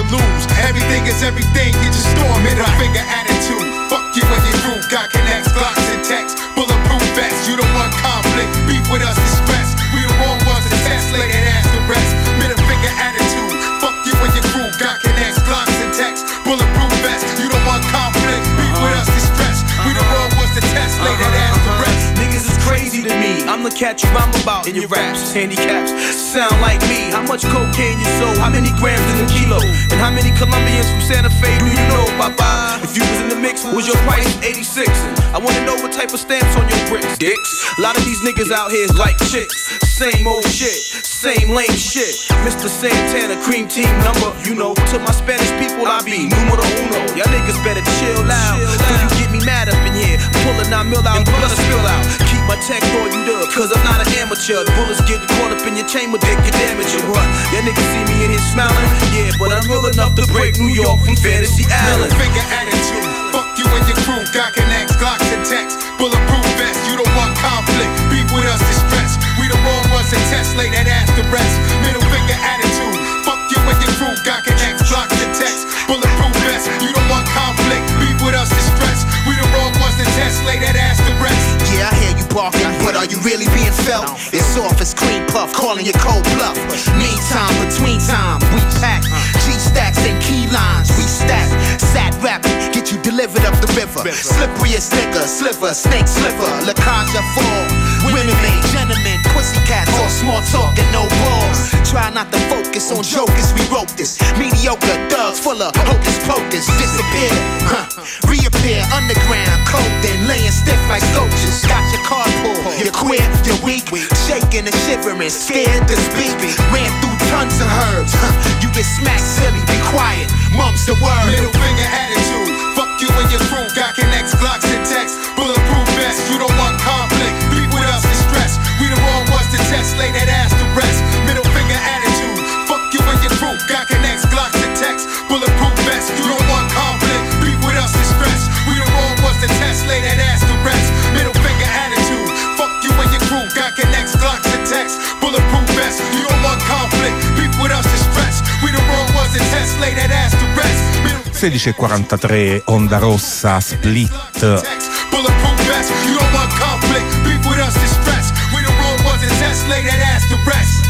lose. Everything is everything, you just storm it. A finger attitude. Fuck you and your crew. Got connects, glocks and texts. Bulletproof vests. You don't want conflict. Beef with us is stress. We the wrong ones to test. Lay that ass to rest. Middle finger attitude. Fuck you and your crew. Got connects, glocks and texts. Bulletproof vests. You don't want conflict. Beef with us is stress. We the wrong ones to test. Lay that ass to rest. Niggas is crazy to me. I'm the cat you rhyme about in your raps. Handicaps sound like me. How much cocaine you sold? How many grams in a kilo? And how many Colombians from Santa Fe do you know? Bye-bye. If you was in the mix, was your price eighty-six? I wanna know what type of stamps on your bricks. Dicks. A lot of these niggas out here is like chicks. Same old shit. Same lame shit. Mister Santana, cream team number. You know, to my Spanish people I be numero uno. Y'all niggas better chill out. Before you get me mad up in here. Pull a nine mil out and blood spill out. Keep my tech on you up, cause I'm not an amateur. The bullets get caught up in your chamber, dick, you damage your what? Y'all niggas see me in here smiling? Yeah, but I'm real enough to break New York from Fantasy Island. Middle finger attitude. Fuck you and your crew. Got connects, glocks and texts. Bulletproof vest. You don't want conflict. Beef with us is stress. We the wrong ones to test. Lay that ass to rest. Middle finger attitude. Fuck you and your crew. Got connects, glocks and texts. Bulletproof vest. You don't want conflict. Beef with us is stress. We the wrong ones to test. Lay that ass to rest. Yeah, I hear you barking, but are you really being felt? It's off as cream puff, calling your cold bluff. Meantime, between time, we pack G-stacks and key lines, we stack. Sat rapping, get you delivered up the river. Slipperiest nigga, sliver, snake slipper, Lacanja fall. Women made gentlemen, pussycats, all small talk and no balls. Try not to focus on jokers, we wrote this. Mediocre thugs full of hocus pocus. Disappear, huh? Reappear underground, cold and laying stiff like sculptures. Got your card pulled, you're queer, you're weak, shaking and shivering, scared to speak. Ran through tons of herbs, huh? You get smacked silly, be quiet, mum's the word. Middle finger attitude, fuck you and your crew. Got connects, glocks and texts. Bulletproof vest, you don't want conflict. Beef with us is stress. We the wrong ones to test. Lay that ass to rest. Middle finger attitude, fuck you and your crew. Got connects, glocks and texts. Bulletproof vest, you don't want conflict. Beef with us is stress. We the wrong ones to test. Lay that ass to rest. Middle finger attitude, fuck you and your crew. Got connects, glocks and texts. Bulletproof vest, you don't want conflict. Beef with us is stress. We the wrong ones to test. Lay that ass to rest. sedici e quarantatré, Onda Rossa, Split. Bulletproof vest, you don't want conflict. Beef with us is stress. We the wrong ones to test. Lay that ass to rest.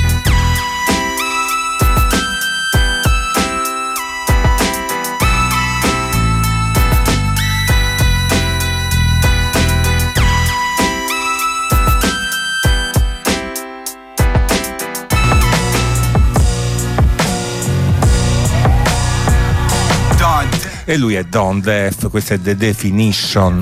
E lui è Don Def, questa è The Definition.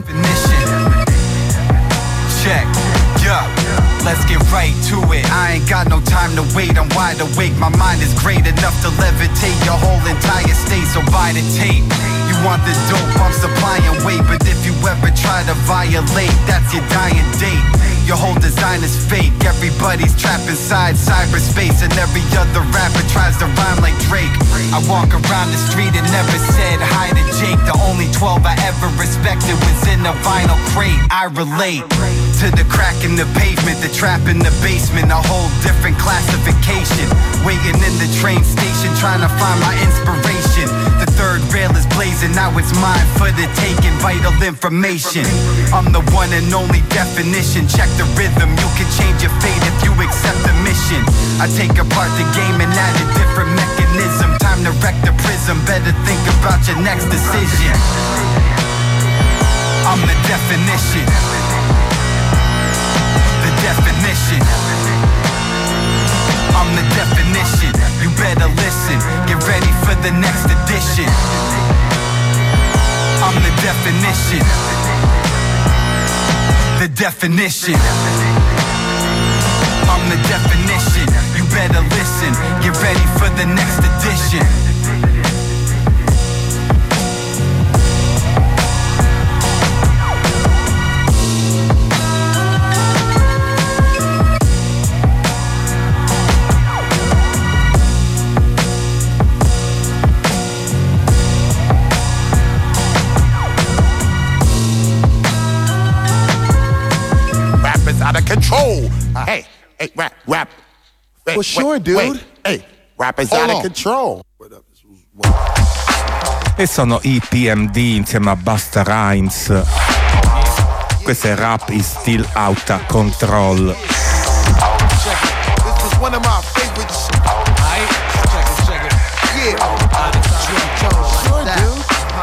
Check, yeah, let's get right to it. I ain't got no time to wait, I'm wide awake. My mind is great enough to levitate your whole entire state, so buy the tape. You want the dope, I'm supplying weight, but if you ever try to violate, that's your dying date. Your whole design is fake, everybody's trapped inside cyberspace, and every other rapper tries to rhyme like Drake. I walk around the street and never said hi to Jake. The only twelve I ever respected was in a vinyl crate. I relate to the crack in the pavement, the trap in the basement, a whole different classification. Waiting in the train station, trying to find my inspiration. The third rail is blazing, now it's mine for the taking. Vital information, I'm the one and only definition. Check the rhythm, you can change your fate if you accept the mission. I take apart the game and add a different mechanism. Time to wreck the prism, better think about your next decision. I'm the definition. The definition. I'm the definition. You better listen, get ready for the next edition. I'm the definition. The definition. I'm the definition. You better listen, get ready for the next edition. Out of control. Uh, hey, hey, rap, rap. Hey, well, sure, wait, dude. Wait, hey, rap is Hold out on. of control. What up? This was E sono i P M D insieme a Busta Rhymes. Questo è Rap is Still Outta Control. This was one of my favorites. Aight, check it, check it. Yeah. Sure, dude.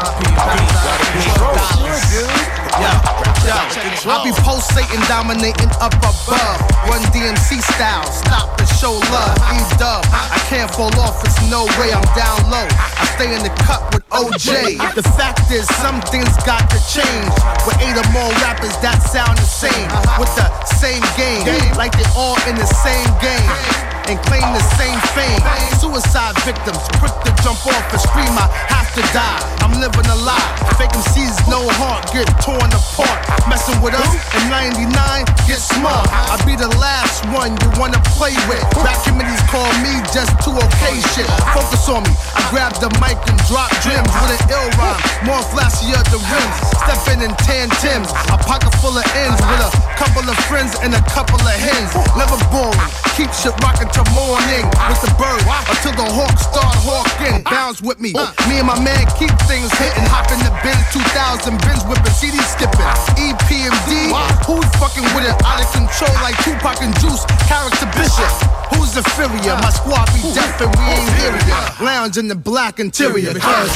Sure, dude. Yo, yo, I be pulsating, dominating up above. Run D M C style, stop and show love. E-dub, I can't fall off, it's no way I'm down low. I stay in the cut with O J. The fact is, some things got to change. With eight or more rappers that sound the same, with the same game, like they all in the same game, and claim the same fame. Suicide victims, quick to jump off and scream, I have to die. I'm living a lie. Fake M Cs, no heart, get torn apart. Messing with us in ninety-nine, get smart. I be the last one you wanna play with. Rap committees call me just too okay shit. Focus on me, I grab the mic and drop gems with an ill rhyme, more flashier the rims. Stepping in tan Tims, a pocket full of ends with a couple of friends and a couple of hens. Never boring, keep shit rockin' till morning with the bird until the hawk start hawking. Bounce with me, me and my man keep things hitting. Hop in the Benz, two thousand Benz whipping, C D skipping. E P M D, who's fucking with it? Out of control like Tupac and Juice, character Bishop. Who's inferior? My squad be deaf and we ain't hear ya. Lounge in the black interior, cause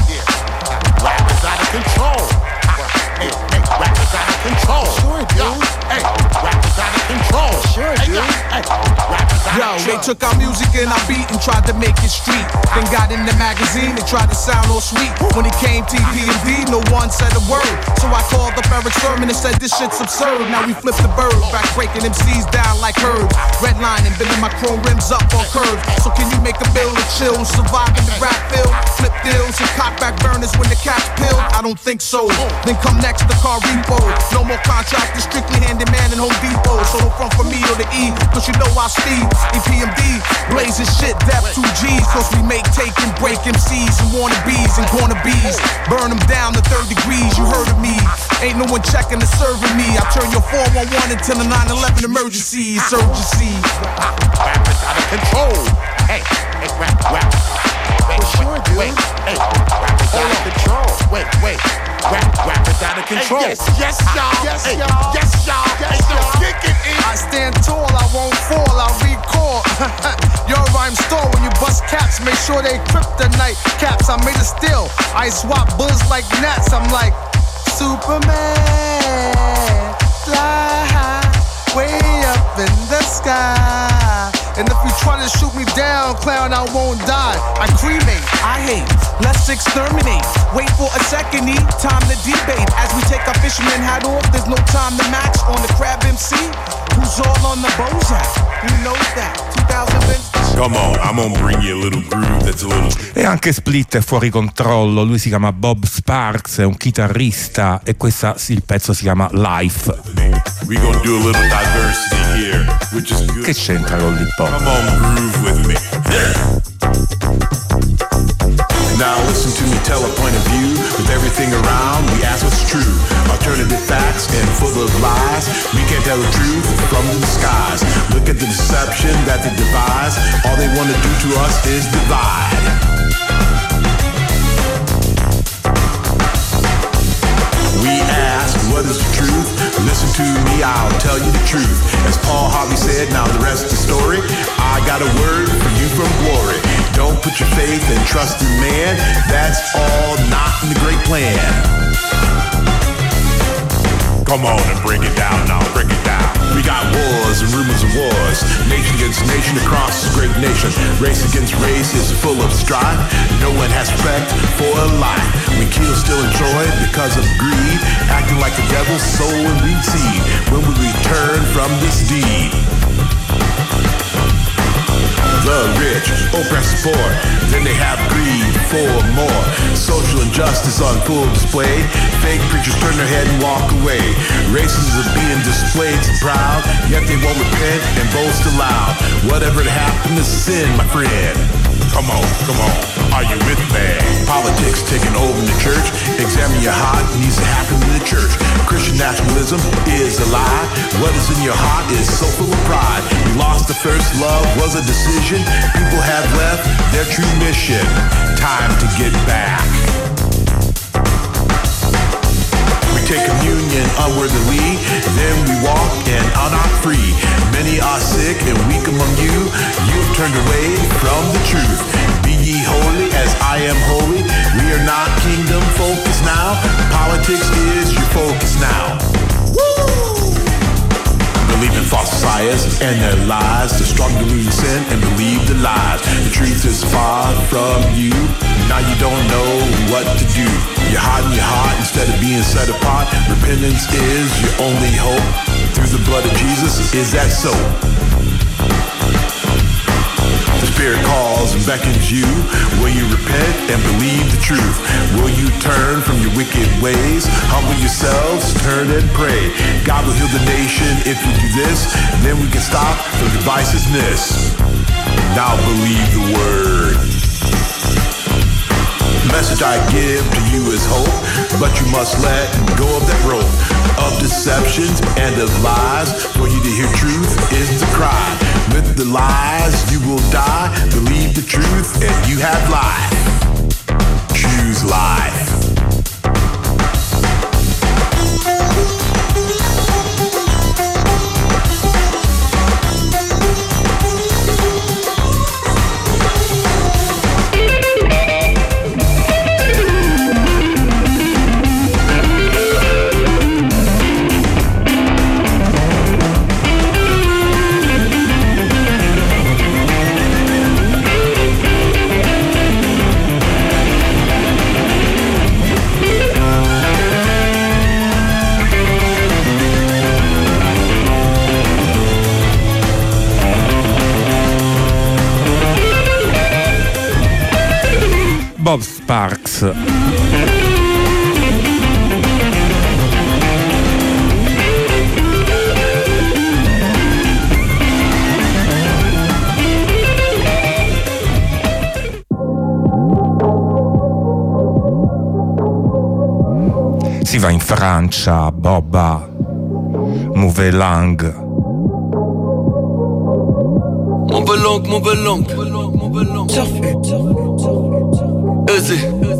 rap is out of control. Hey, hey, rap is out of control. Sure, dude. Hey, rap is out of control. Sure, dude. Hey, rap is out of Yo, they took our music and our beat and tried to make it street. Then got in the magazine and tried to sound all sweet. When it came to P M D, no one said a word. So I called up Eric Sermon and said this shit's absurd. Now we flip the bird, back breaking M Cs down like herbs. Redlining, bending my chrome rims up on curves. So can you make a bill and chill and survive in the rap field? Flip deals and cock back burners when the cat's peeled? I don't think so. Then come next the car repo. No more contractors, strictly handyman and Home Depot. So don't front for me or the E, cause you know I speed. E P M D, blazing shit, depth two G's. Cause we make, take, and break M Cs and wannabes and corner bees. Burn them down to third degrees, you heard of me. Ain't no one checking or serving me. I turn your four one one into the nine eleven emergency. Insurgency. Rap is out of control. Hey, hey, rap, rap. Wait, sure, dude. Wait, hey, rap is out of control. Wait, wait. Rap, rap is out of control. Hey, yes, yes, y'all. Yes, hey, y'all. Yes, y'all. Yes, hey, y'all. Kick it in. I stand tall, I won't fall, I record. Your rhyme store when you bust caps, make sure they kryptonite caps. I made a steal. I swap bullets like gnats. I'm like Superman, fly high, way up in the sky. And if you try to shoot me down, clown, I won't die. I cremate. I hate, let's exterminate. Wait for a second, need time to debate. As we take our fisherman hat off, there's no time to match on the crab M C. Who's all on the Bozak? Who knows that? two thousand Vince. Come on, I'm gonna bring you a little groove that's a little... E anche Split è fuori controllo. Lui si chiama Bob Sparks, è un chitarrista e questa, il pezzo si chiama Life. We gonna do a little diversity here, which is good. Che c'entra con l'hip hop? Come on, groove with me. Now listen to me tell a point of view. With everything around, we ask what's true. Alternative facts and full of lies. We can't tell the truth from the skies. Look at the deception that they devise. All they want to do to us is divide. We ask, what is the truth? Listen to me, I'll tell you the truth. As Paul Harvey said, now the rest of the story. I got a word for you from glory. Don't put your faith and trust in man. That's all not in the great plan. Come on and break it down now, break it down. We got wars and rumors of wars. Nation against nation across this great nation. Race against race is full of strife. No one has respect for a life. We kill, still enjoy because of greed. Acting like the devil, sow and reap seed. When we return from this deed. The rich oppress the poor, then they have greed for more. Social injustice on full display. Fake preachers turn their head and walk away. Racism being displayed so proud, yet they won't repent and boast aloud. Whatever happened is sin, my friend. Come on, come on, are you with me? Politics taking over the church. Examine your heart, needs to happen in the church. Christian Nationalism is a lie. What is in your heart is so full of pride. You lost the first love was a decision. People have left their true mission. Time to get back. We take communion unworthily, then we walk and are not free. Many are sick and weak among you. You've turned away from the truth. Be ye holy as I am holy. We are not kingdom focused now. Politics is your focus now. Woo! Believe in false messiahs and their lies. The strong believe in sin and believe the lies. The truth is far from you. Now you don't know what to do. You're hiding your heart instead of being set apart. Repentance is your only hope. Through the blood of Jesus, is that so? The Spirit calls and beckons you. Will you repent and believe the truth? Will you turn from your wicked ways? Humble yourselves, turn and pray. God will heal the nation if we do this. Then we can stop the divisiveness. Now believe the word. The message I give to you is hope, but you must let go of that rope of deceptions and of lies. For you to hear truth is to cry. With the lies you will die. Believe the truth and you have life. Choose life. Bob Sparks. Si va in Francia, Bobba, Move Lang. Mon belong, mon belong, mon belong. Easy.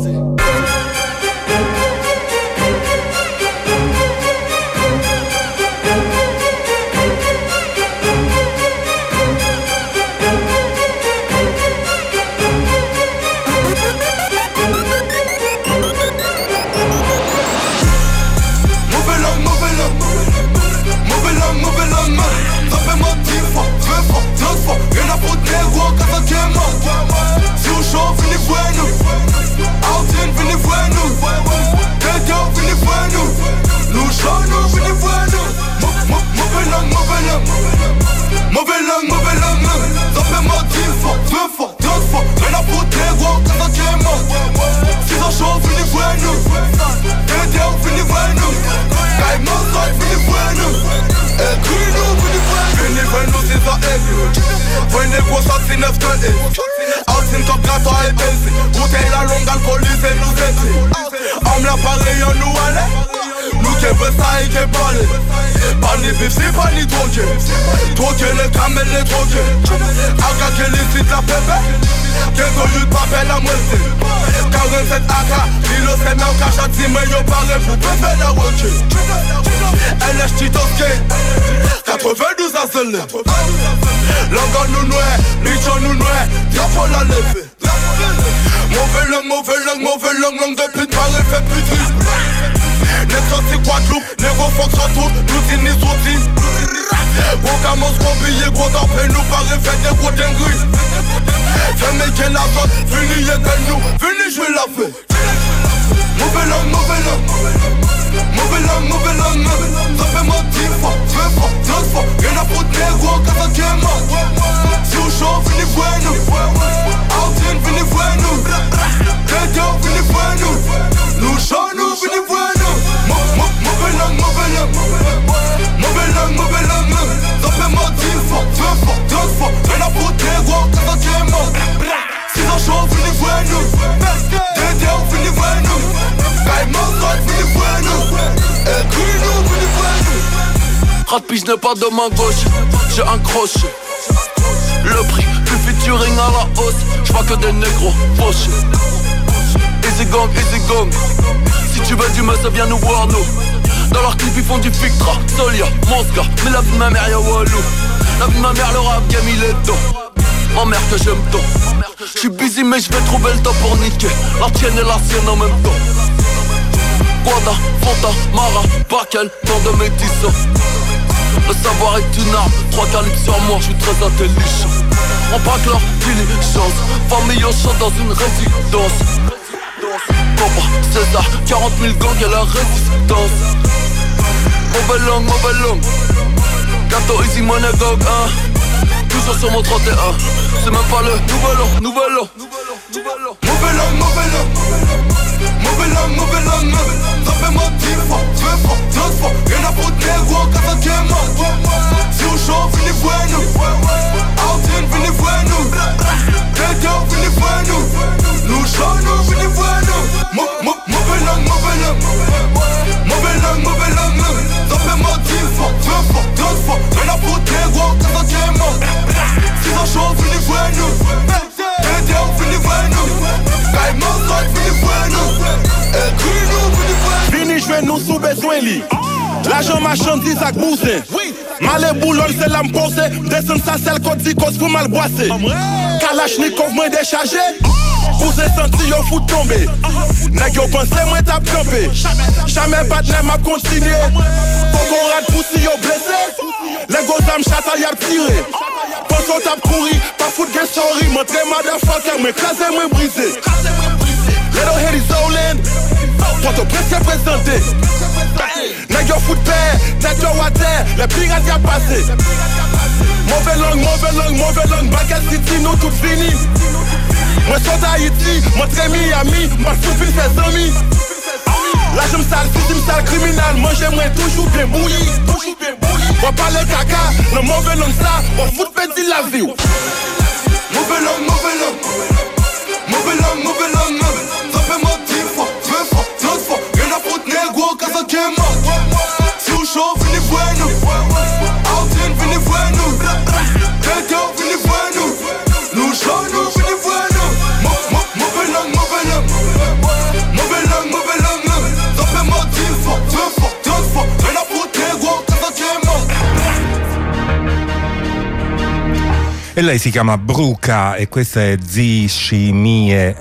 Langan nou nouè, lichon nou nouè, diapon la leve. Mauvais langue, mauvais langue, mauvais langue, langue de pute, paré fait putri. Net sorti Guadeloupe, négo fonction tout, nous ni sorti. Gros camos, gros billets, gros d'empé, nous paré fait des gros dingueries. Fais métier la zone, fini y'a que nous, fini jouer la fête. Mauvais langue, mauvais langue, mauvais langue, mauvais langue. Ça fait mon dix fois, deux fois, deux fois. Y'en a pour de négro, quand ça tient mort. Si on chaud, fini voir nous. Altine, fini voir nous. Kédio, fini voir nous. Nous chaud, nous, fini voir nous. Mauvais langue, mauvais langue, mauvais langue, mauvais langue. Ça fait mon dix fois, deux fois, deux fois. Y'en a pour de négro, quand ça tient mort. Si on chaud, fini voir nous. Kédio, fini voir nous. Kay Mozart, fini voir nous. Écris nous. rapide, je n'ai pas de main gauche. J'ai un crochet. Le prix du featuring à la hausse. J'vois que des négros fauchés. Easy gang, easy gang. Si tu veux du meuf, viens nous voir nous. Dans leur clip ils font du Fictra, Solia, Mosca. Mais la vie de ma mère y'a Walou. La vie de ma mère le rap game il est temps. Ma mère que j'aime tant. J'suis busy mais j'vais trouver le temps pour niquer la tienne et la sienne en même temps. Guada, Fanta, Mara, Bakel, tant de médissants. Le savoir est une arme, trois calibres sur moi, j'suis très intelligent. On braque leur diligence, famille au champ dans une résidence. Papa, César, quarante mille gangs et la résistance. Mauvais langue, mauvais langue. Gâteau easy money gog, hein. Toujours sur mon trente et un. C'est même pas le nouvel an, nouvel an. Mauvais langue, mauvais langue. Mauvais langue, mauvais langue. Ça fait moi dix fois, vingt fois, trente fois. Rien à foutre, négro, quatrième mort. Si on chauffe, venez voir nous. Altin, venez voir nous. Pédon, venez voir nous. Nous chantons, venez voir nous. Mauvais langue, mauvais langue. Mauvais langue, mauvais langue. Ça fait moi dix fois, vingt fois, trente fois. Rien à foutre, négro, quatrième mort. Si on chauffe, venez voir nous. Pédon, venez voir nous. Caïman, venez voir nous. Vini jwen nou sou bezwen li. L'ajan marchandise ak bousen. Male boulol se la m'pose. Desen sa sel kot di kos pou mal boase. Kalachnikov mwen dechaje. Bousen senti yo fout tombe. Nèg yo pense mwen tap kampe. Jamais batne m'a kontinye. Foko rat poussi yo blese. Le gozam chata yap tire. Ponso tap kouri. Pa fout gen sorry. Montre motherfucker mwen kaze mwen brise. Little head is Zoland. Poto presque présenté. Nèg yo fout père, tête yo à terre, les pirates y a passé. Mauvais langue, mauvais langue, mauvais langue, Bakel City, nous tout fini. Moi sont Haïti, moi très Miami, moi souffle ses amis. Là je m'sale, si m'sale criminel, moi j'aimerais toujours bien bouilli. Toujours bien bouilli. On parle caca, le mauvais langue ça, on fout petit la vie. Mauvais langue, mauvais langue. Mauvais langue, mauvais langue. Ça fait moi dix fois, vingt fois, trente fois. Rien à foutre, négro, casa qui est mort. Si on chauffe, venez voir nous. Altin, venez voir nous. Pédon, venez voir nous. Nous chantons, venez voir nous. Mauvais langue, mauvais langue. Mauvais langue, mauvais langue. Ça fait moi dix fois, vingt fois, trente fois. Rien à foutre, négro, casa qui est mort. E lei si chiama Bruca e questa è Zishi Mie.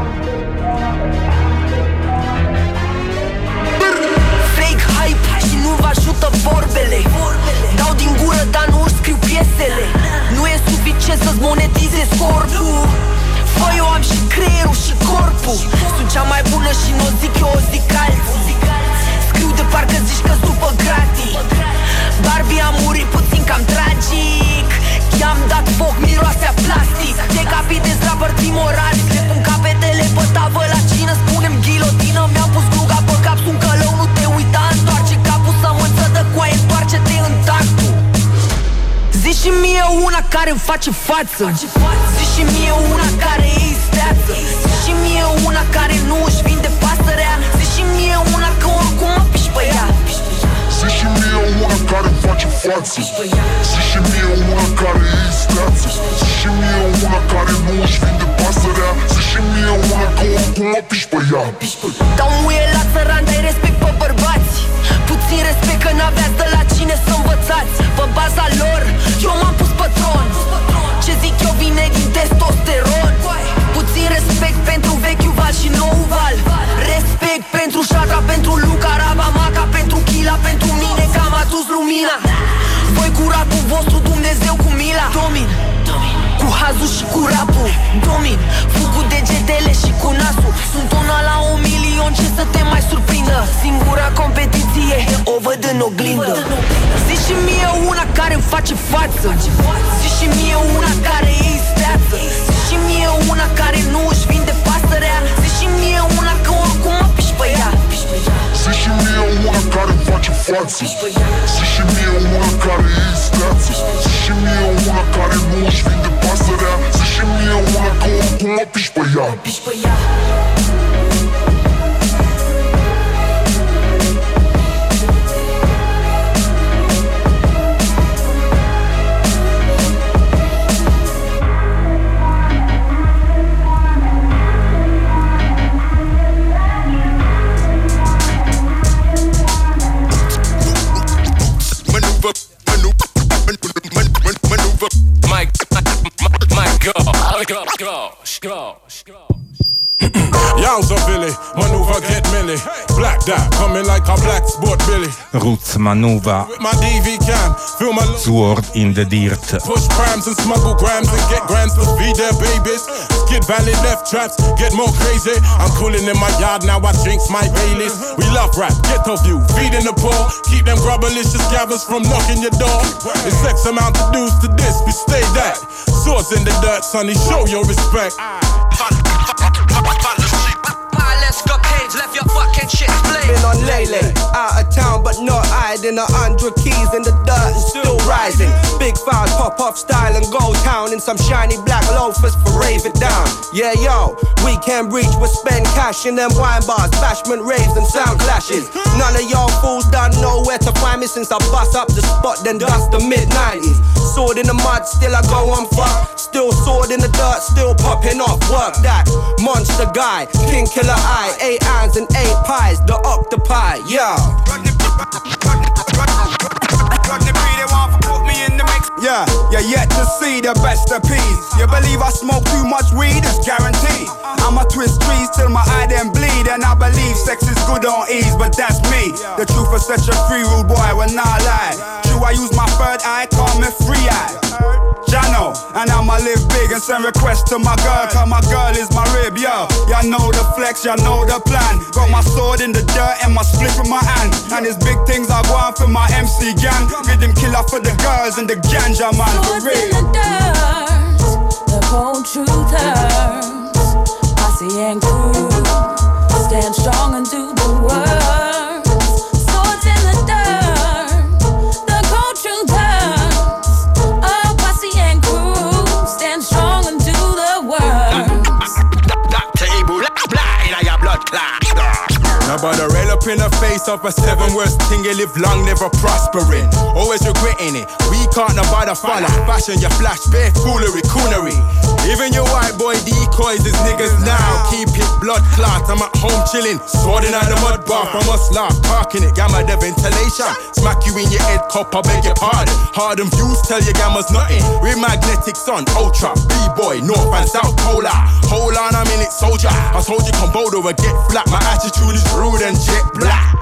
Fake hype și nu vă ajută vorbele. Dau din gură, dar nu își scriu piesele. Nu e suficient să-ți monetizezi corpul. Fă, eu am și creierul și corpul. Sunt cea mai bună și n-o zic eu, o zic alții. Scriu de parcă zici că-s după gratii. Barbie a murit puțin cam tragic. I-am dat foc, miroase a plastic. Decapitez rapper timorați. Le pun capetele pe tavă la cină. Spune-mi ghilotină. Mi-am pus gluga pe cap, sunt călău. Nu te uita, întoarce capul. Sămânță de coaie, întoarce-te în tactul. Zi și mie una care-mi face față. Zi și mie una care e isteață. Zi și mie una care nu își vinde pasărea. Zi și mie una că oricum mă piși pe ea. Zi și mie una care-mi face față. Zi și mie una care e isteață. Zi și mie una care nu își vinde pasărea. Zi și mie una că oricum mă piși pe ea. Dau muie la țăran, dai respect pe bărbați. Puțin respect că n-aveați de la cine să învățați. Pe baza lor, eu m-am pus pe tron. Ce zic eu vine din testosteron. Puțin respect pentru vechiul val și nou val. Respect pentru șatra, pentru Luca, Raba, Maca, pentru Chila, pentru mine că am adus lumina. Voi cu rapul vostru, Dumnezeu cu mila. Domin, cu hazul și cu rapul. Domin, fug cu degetele și cu nasul. Sunt una la un milion, ce să te mai surprindă. Singura competiție, o văd în oglindă. Zi și mie una care-mi face față. Zi și mie una care e isteață. Zi și mie una care nu își vinde pasărea. Zi și mie una că oricum mă piși pe ea. Zi și mie una care-mi face față. Zi și mie una care e isteață. Zi și mie una care nu își vinde pasărea. Zi și mie una că oricum mă piși pe ea. Yowza Billy, maneuver get milli. Black dot, coming like a black sport Billy. Roots Manuva, With my D V cam, feel my Sword in the Dirt. push primes and smuggle grams and get grands to feed their babies. Skid Valley left traps, get more crazy. I'm cooling in my yard now, I jinx my Baileys. We love rap, ghetto view, feeding the poor. Keep them grubberlicious scavengers from knocking your door. It's X amount of dues to this, we stay that. Swords in the dirt, sonny, show your respect. Escapades, left your fucking shit split. Been on Lele, out of town but not hiding. A hundred keys in the dirt and still rising. Big files pop off style and go town in some shiny black loafers for rave it down. Yeah yo, weekend reach we spend cash in them wine bars, bashment raves and sound clashes. None of y'all fools done know where to find me since I bust up the spot then dust the mid nineties. Sword in the mud, still I go on fuck. Still sword in the dirt, still popping off. Work that, monster guy, king killer eye. Eight irons and eight pies, the octopi, yeah. Yeah, you're yet to see the best of peas. You believe I smoke too much weed? It's guaranteed. I'ma twist trees till my eye then bleed. And I believe sex is good on ease, but that's me. The truth will set you free, rude boy, will not lie. True, I use my third eye, call me free eye. Jano, and I'ma live big and send requests to my girl, cause my girl is my rib, yo. Y'all know the flex, y'all know the plan. Got my sword in the dirt and my split in my hand. And it's big things I go on for my M C gang. Rhythm killer for the girls and the ganja man. Swords in the dirt, the cold truth hurts. Posse and crew, stand strong and do the work. Swords in the dirt, the cold truth hurts. Oh, posse and crew, stand strong and do the work. Doctor Able, blind, I got blood clot. Nobody rail up in the face of a seven worst thing. You live long, never prospering. Always regretting it. We can't nobody follow. Fashion your flash, bare foolery, coonery. Even your white boy decoys is niggas now. Keep it blood clot. I'm at home chilling, swording out the mud bar from us laugh. Parking it, gamma the ventilation. Smack you in your head, cop, I beg your pardon. Hard and views tell your gamma's nothing. With magnetics on, ultra, B-boy, north and south polar. Hold on a minute, soldier. I told you come bold or get flat. My attitude is rude and jet black.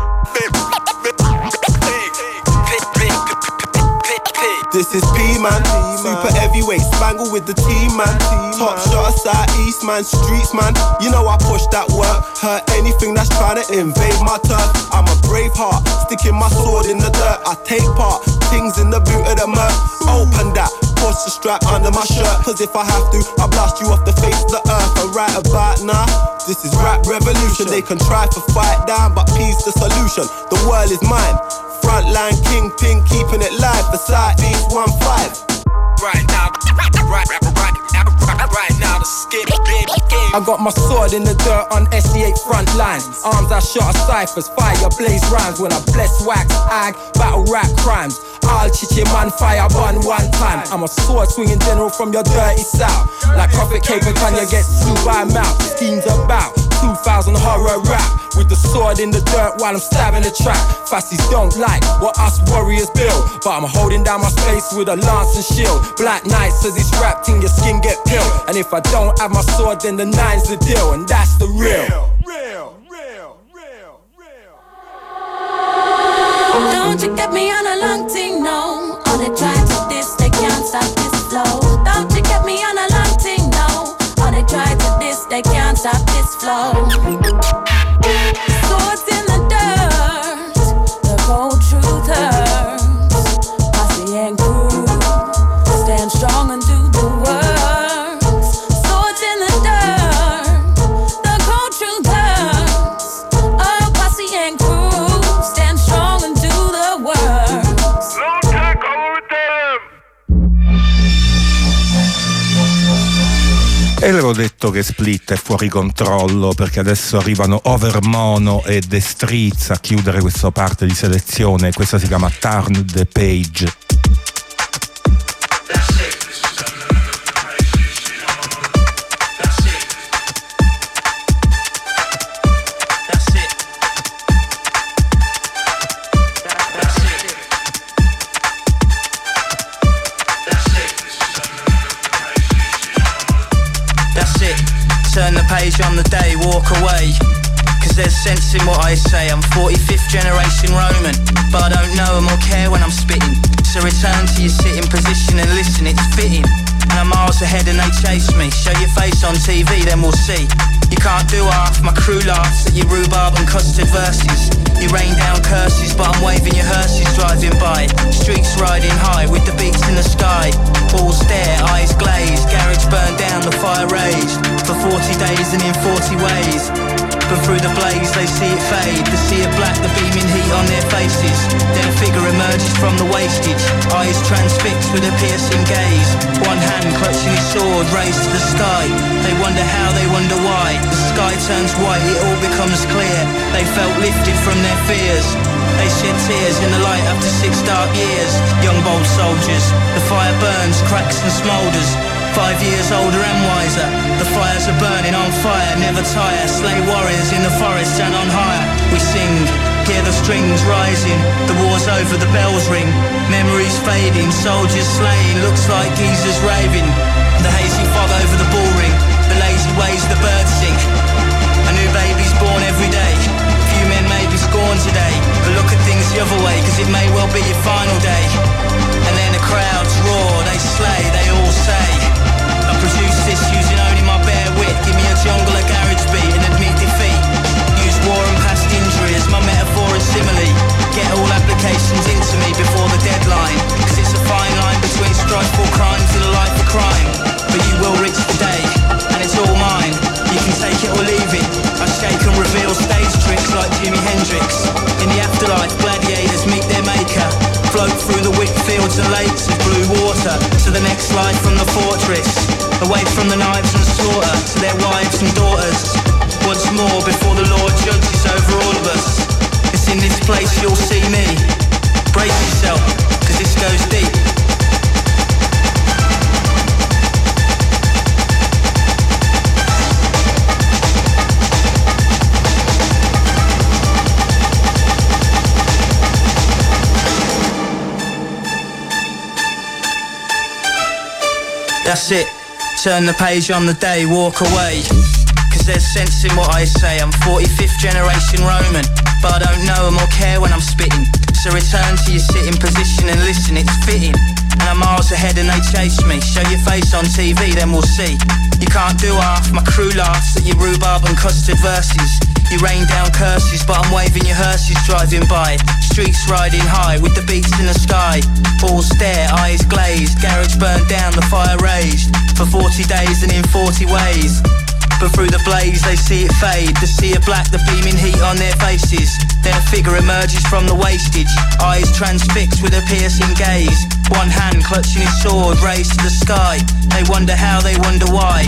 This is P-Man, super heavyweight, spangle with the team, man. Top shot, side east, man, streets, man. You know I push that work, hurt anything that's trying to invade my turf. I'm a brave heart, sticking my sword in the dirt. I take part, things in the boot of the murk. Open that, push the strap under my shirt. Cause if I have to, I blast you off the face of the earth. And right about now, this is rap revolution. They can try to fight down, but peace the solution. The world is mine. Frontline kingpin, keeping it live. Beside East one five. Right now, right, right, right, right now, the skin, I got my sword in the dirt on S E eight front line. Arms I shot at ciphers, fire blaze rhymes. When I bless wax, ag, battle rap crimes. I'll chichi man fire burn one time. I'm a sword swinging general from your dirty south. Like Prophet Cape and Kanye gets slew by mouth. Schemes about two thousand horror rap. With the sword in the dirt while I'm stabbing the track. Fasties don't like what us warriors build, but I'm holding down my space with a lance and shield. Black Knight says it's wrapped in your skin get peeled. And if I don't have my sword then the nine's the deal. And that's the real. Real, real, real, real, real. Don't you get me on a long thing, no. All they try to diss, they can't stop this flow. Don't you get me on a long thing, no. All they try to diss, they can't stop this flow. Swords in the dirt, the cold truth hurts. Posse and crew, stand strong and do the work. Swords in the dirt, the cold truth hurts. Oh, posse and crew, stand strong and do the work. Long time coming with them. E l'avevo detto che Split è fuori controllo, perché adesso arrivano Overmono e The Streets a chiudere questa parte di selezione. Questa si chiama Turn the Page. That's it. Cause there's sense in what I say. I'm forty-fifth generation Roman, but I don't know them or care when I'm spitting. So return to your sitting position and listen, it's fitting. And I'm miles ahead and they chase me. Show your face on T V, then we'll see. You can't do half, my crew laughs at your rhubarb and custard verses. You rain down curses, but I'm waving your hearses driving by. Streets riding high with the beats in the sky. All stare, eyes glazed, garage burned down, the fire raged. For forty days and in forty ways. But through the blaze they see it fade. The sea of black, the beaming heat on their faces. Then a figure emerges from the wastage. Eyes transfixed with a piercing gaze. One hand clutching his sword raised to the sky. They wonder how, they wonder why. The sky turns white, it all becomes clear. They felt lifted from their fears. They shed tears in the light after six dark years. Young bold soldiers, the fire burns, cracks and smoulders. Five years older and wiser. The fires are burning on fire, never tire. Slay warriors in the forest and on higher. We sing, hear the strings rising. The war's over, the bells ring. Memories fading, soldiers slain. Looks like geezers raving. The hazy fog over the bull ring. The lazy ways the birds sing. A new baby's born every day. Few men may be scorned today, but look at things the other way, cause it may well be your final day. And then the crowds roar, they slay, they all say, I produce this using only my bare wit. Give me a jungle, a garage beat and admit defeat. Use war and past injury as my metaphor and simile. Get all applications into me before the deadline, cause it's a fine line between strifeful crimes and a life of crime. But you will reach the day, and it's all mine. You can take it or leave it. I shake and reveal stage tricks like Jimi Hendrix. In the afterlife, gladiators meet their maker. Float through the wheat fields and lakes of blue water to the next life from the fortress. Away from the knives and slaughter to their wives and daughters. Once more before the Lord judges over all of us. It's in this place you'll see me. Brace yourself, cause this goes deep. That's it, turn the page on the day, walk away. Cause there's sense in what I say. I'm forty-fifth generation Roman, but I don't know them or care when I'm spitting. So return to your sitting position and listen, it's fitting. And I'm miles ahead and they chase me. Show your face on T V, then we'll see. You can't do half, my crew laughs at your rhubarb and custard verses. You rain down curses, but I'm waving your hearses driving by. Streets riding high with the beats in the sky. All stare, eyes glazed, garage burned down, the fire raged. For forty days and in forty ways. But through the blaze they see it fade. The sea of black, the beaming heat on their faces. Then a figure emerges from the wastage. Eyes transfixed with a piercing gaze. One hand clutching his sword raised to the sky. They wonder how, they wonder why.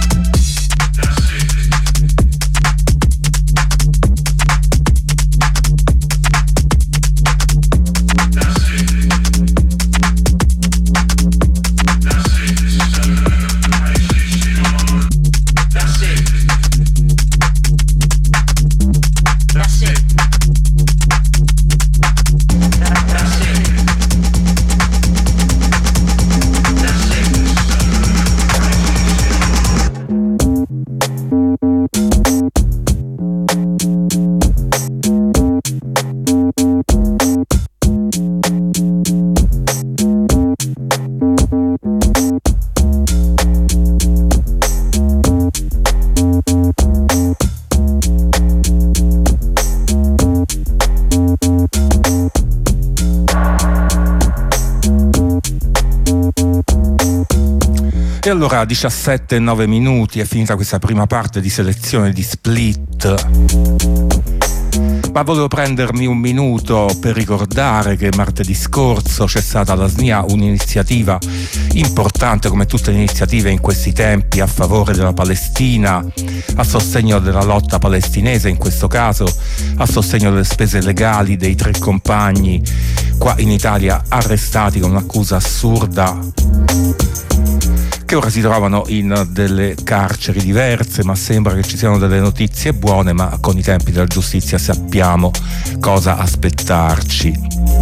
E allora diciassette e nove minuti è finita questa prima parte di selezione di Split. Ma volevo prendermi un minuto per ricordare che martedì scorso c'è stata alla S N I A un'iniziativa importante, come tutte le iniziative in questi tempi, a favore della Palestina, a sostegno della lotta palestinese, in questo caso a sostegno delle spese legali dei tre compagni qua in Italia arrestati con un'accusa assurda, che ora si trovano in delle carceri diverse, ma sembra che ci siano delle notizie buone, ma con i tempi della giustizia sappiamo cosa aspettarci.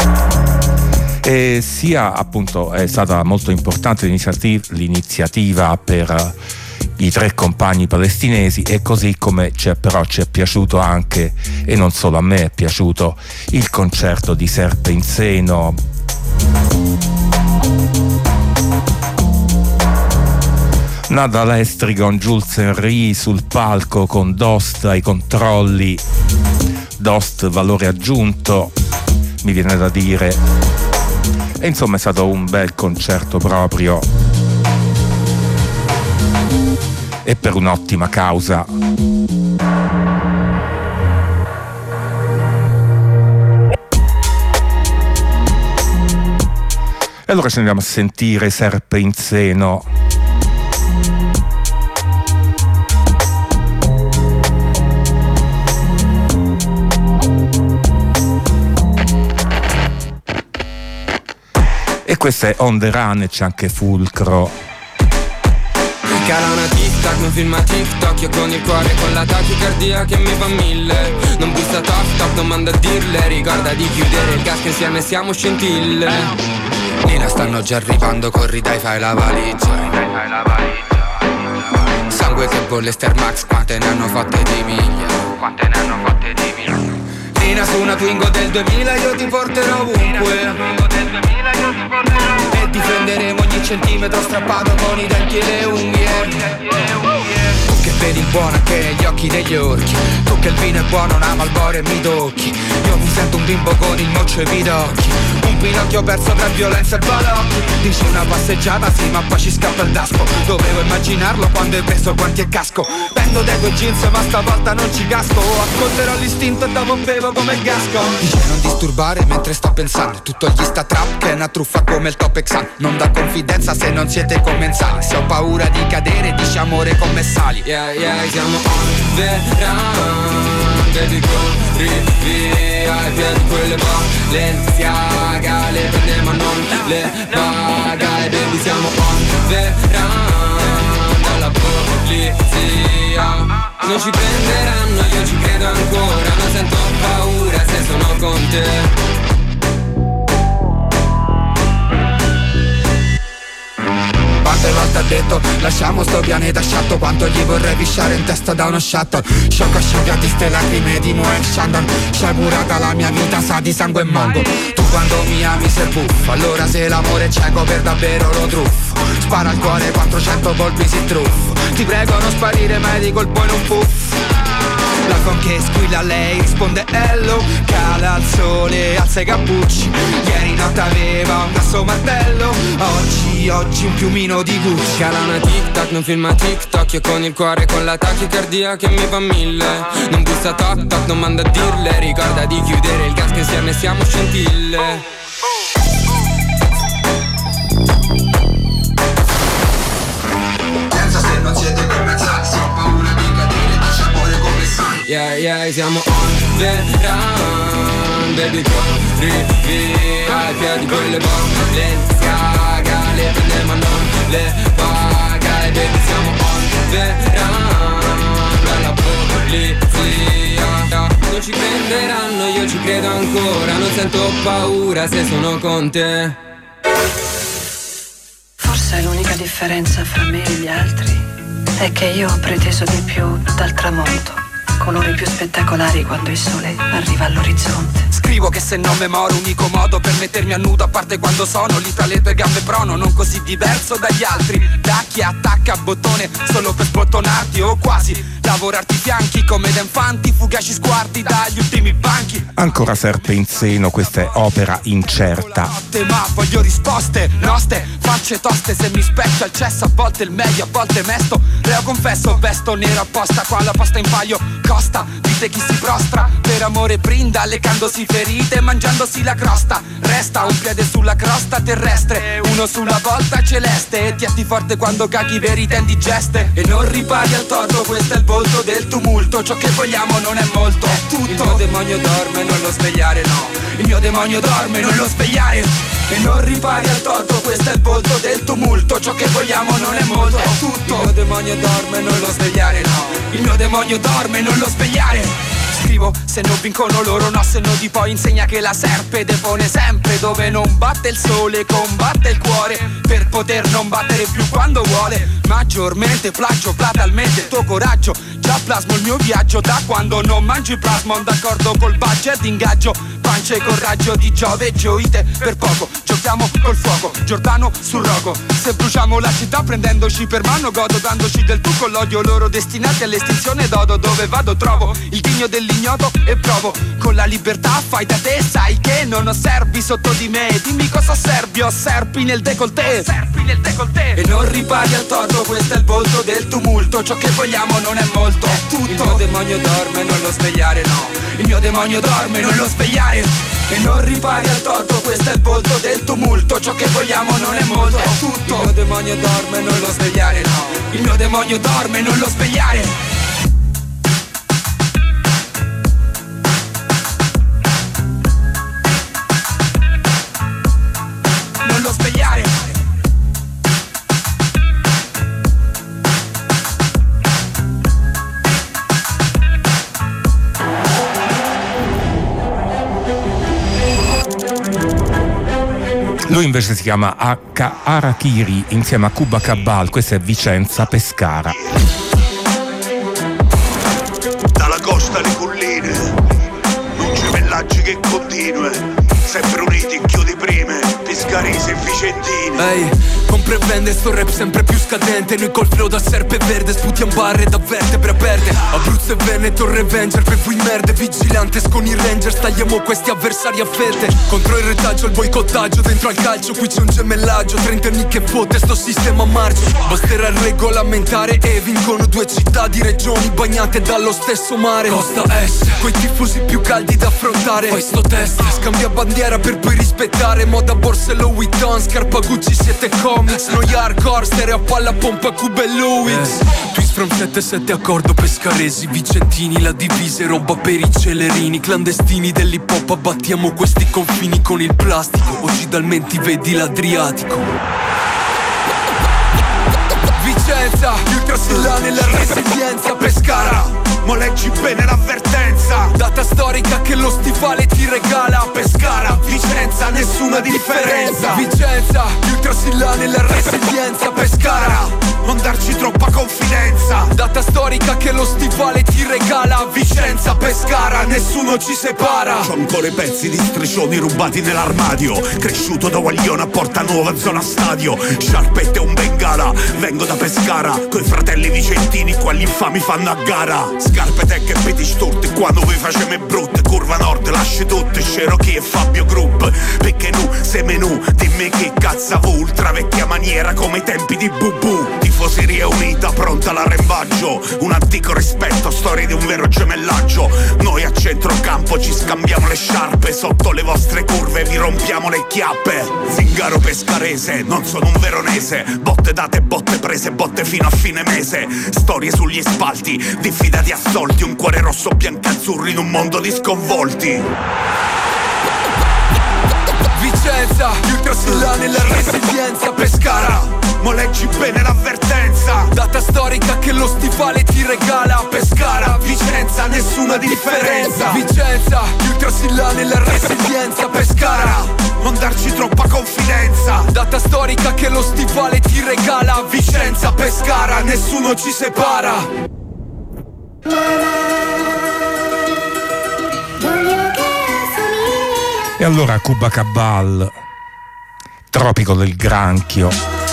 E sia appunto è stata molto importante l'iniziativa, l'iniziativa per i tre compagni palestinesi, e così come c'è, però ci è piaciuto anche, e non solo a me è piaciuto, il concerto di Serpe in Seno. Nada Lestrigon, Jules Henry sul palco con Dost ai controlli, Dost valore aggiunto, mi viene da dire, e insomma è stato un bel concerto proprio, e per un'ottima causa. E allora ci andiamo a sentire Serpe in Seno. E questa è On The Run, e c'è anche Fulcro. Cala una tic-tac, non filma TikTok, io con il cuore con la tachicardia che mi fa mille. Non bussa toc toc, non manda a dirle, ricorda di chiudere il gas che insieme siamo scintille. Nina stanno già arrivando, corri dai fai la valigia. Sangue che bolle Star Max, quante ne hanno fatte di miglia. Quante ne hanno fatte di miglia. Nina su una Twingo del duemila io ti porterò ovunque. E difenderemo ogni centimetro strappato con i denti e le unghie. Tu che vedi il buono anche negli occhi degli orchi, tu che il vino è buono, una Malboro e mi tocchi. Io mi sento un bimbo con il moccio e i pidocchi, un Pinocchio perso tra violenza e balocchi. Dici una passeggiata sì ma poi ci scappa il daspo. Dovevo immaginarlo quando hai preso guanti e casco. Pendo dai tuoi jeans ma stavolta non ci casco. Ascolterò l'istinto e dopo bevo come il gasco. Dice non disturbare mentre sto pensando, tutto gli sta trap che è una truffa come il Top Exam. Non dà confidenza se non siete commensali, se ho paura di cadere dici amore come sali. Yeah yeah siamo on the run, baby corri via ai piedi quelle Balenciaga, le prende ma non le paga. E baby siamo on the run dalla polizia. Non ci prenderanno, io ci credo ancora, non sento paura se sono con te. Quante volte ha detto lasciamo sto pianeta sciatto, quanto gli vorrei pisciare in testa da uno shuttle. Sciocco asciugati ste lacrime di Moe Shandon, sciagurata la mia vita sa di sangue e mongo. Tu quando mi ami sei buffo, allora se l'amore è cieco per davvero lo truffo. Spara al cuore quattrocento colpi si truffo, ti prego non sparire mai di colpo in un puff. La con che squilla lei risponde hello, cala al sole, alza i cappucci. Ieri notte aveva un grasso martello, oggi, oggi un piumino di Gucci. Cala una tic-tac, non filma TikTok, io con il cuore con la tachicardia che mi fa mille. Non bussa toc toc, non manda a dirle, ricorda di chiudere il gas che insieme siamo scintille. Pensa se non siete compensati, ho paura di cadere, dici amore come sai. Yeah, yeah, siamo on the run, baby corri via ai piedi quelle Balenciaga, le prende ma non le paga. E baby siamo on the run dalla polizia. Non ci prenderanno, io ci credo ancora, non sento paura se sono con te. Forse l'unica differenza fra me e gli altri è che io ho preteso di più dal tramonto, colori più spettacolari quando il sole arriva all'orizzonte. Scrivo che se non me moro unico modo per mettermi a nudo, a parte quando sono lì tra le tue gambe prono, non così diverso dagli altri, da chi attacca a bottone solo per sbottonarti o quasi lavorarti i fianchi come da infanti, fugaci sguardi dagli ultimi banchi. Ancora Serpe in Seno, questa è opera incerta. Ma voglio risposte, noste, facce toste, se mi specchio al cesso a volte il meglio, a volte mesto. Reo confesso, vesto nero apposta, qua la posta in paio costa. Dite chi si prostra, per amore brinda, leccandosi ferite, mangiandosi la crosta. Resta un piede sulla crosta terrestre, uno sulla volta celeste. E tienti forte quando caghi verità indigeste. E non ripari al torto, questo è il volto del tumulto. Ciò che vogliamo non è molto, è tutto. Il mio demonio dorme, non lo svegliare, no. Il mio demonio dorme, non lo svegliare. E non ripari al torto, questo è il volto del tumulto. Ciò che vogliamo non è molto, è tutto. Il mio demonio dorme, non lo svegliare, no. Il mio demonio dorme, non lo svegliare. Scrivo Se non vincono loro no, se no di poi insegna che la serpe depone sempre. Dove non batte il sole combatte il cuore, per poter non battere più quando vuole. Maggiormente plagio platalmente il tuo coraggio, già plasmo il mio viaggio da quando non mangi plasmon. D'accordo col budget ingaggio, pancia e coraggio di Giove e Gioite. Per poco giochiamo col fuoco, Giordano sul rogo. Se bruciamo la città prendendoci per mano, godo dandoci del tu con l'odio. Loro destinati all'estinzione dodo. Dove vado trovo il tigno dell'ignoto e provo con la libertà fai da te. Sai che non ho servi sotto di me, dimmi cosa servi. Ho serpi nel décolleté, serpi nel décolleté. E non ripari al torto, questo è il volto del tumulto. Ciò che vogliamo non è molto, è tutto. Il mio demonio dorme, non lo svegliare, no. Il mio demonio dorme, non lo svegliare. E non ripari al torto, questo è il volto del tumulto. Ciò che vogliamo non è molto, è tutto. Il mio demonio dorme, non lo svegliare, no. Il mio demonio dorme, non lo svegliare. Non lo svegliare. Lui invece si chiama H. Harakiri insieme a Cuba Cabal, questa è Vicenza Pescara. Dalla costa alle colline, non c'è mellaggi che continua, sempre uniti, chiudi prime, pescaresi e vicentini. Ehi, hey, compra e vende sto rap sempre più scadente. Noi col flow da serpe verde sputiamo barre da vertebre aperte. Abruzzo e Veneto Revenger per voi merde. Vigilantes con i Rangers tagliamo questi avversari a fette. Contro il retaggio, il boicottaggio, dentro al calcio qui c'è un gemellaggio. trenta anni che fotte sto sistema a marcio. Basterà regolamentare e vincono due città di regioni bagnate dallo stesso mare. Costa Est, coi tifosi più caldi da affrontare. Fai sto test, scambia bandiera per poi rispettare. Moda borse Louis Vuitton, scarpa Gucci, siete comics. Noi hardcore, stereo a palla, pompa, Cuba e Louis. Twist from sette sette accordo pescaresi. Vicentini, la divisa e roba per i celerini. Clandestini dell'hip hop, abbattiamo questi confini con il plastico. Oggi dal menti vedi l'Adriatico. Vicenza, ultrasillane la resilienza. Pescara, mo leggi bene l'avvertenza. Data storica che lo stivale ti regala. Pescara, Vicenza, nessuna differenza. Vicenza, ultrasillane la resilienza. Pescara, non darci troppa confidenza. Data storica che lo stivale ti regala. Vicenza, Pescara, nessuno ci separa. C'ho ancora i pezzi di striscioni rubati nell'armadio. Cresciuto da Guaglione a Porta Nuova, zona stadio. Sciarpette e un bengala, vengo da Pescara. Coi fratelli vicentini qua gli infami fanno a gara. Scarpe tech e peti storti, quando vi facciamo brutte. Curva nord, lasci tutte, Cherokee e Fabio Group. Perché nu, se menù, dimmi che cazzo vu. Ultra vecchia maniera come i tempi di Bubu. Tifoseria unita, pronta all'arrembaggio. Un antico rispetto, storia di un vero gemellaggio. Noi a centrocampo ci scambiamo le sciarpe. Sotto le vostre curve vi rompiamo le chiappe. Zingaro pescarese, non sono un veronese. Botte date, botte prese, botte fino a fine mese. Storie sugli spalti, diffidati assolti. Un cuore rosso biancazzurro in un mondo di sconvolti. Vicenza, ultrasillane la resilienza. Pescara, mo leggi bene l'avvertenza. Data storica che lo stivale ti regala. Pescara, Vicenza, nessuna differenza. Vicenza, ultrasillane la resilienza. Pescara, non darci troppa confidenza. Data storica che lo stivale ti regala. Vicenza, Pescara, nessuno ci separa. E allora Cuba Cabal, Tropico del Granchio.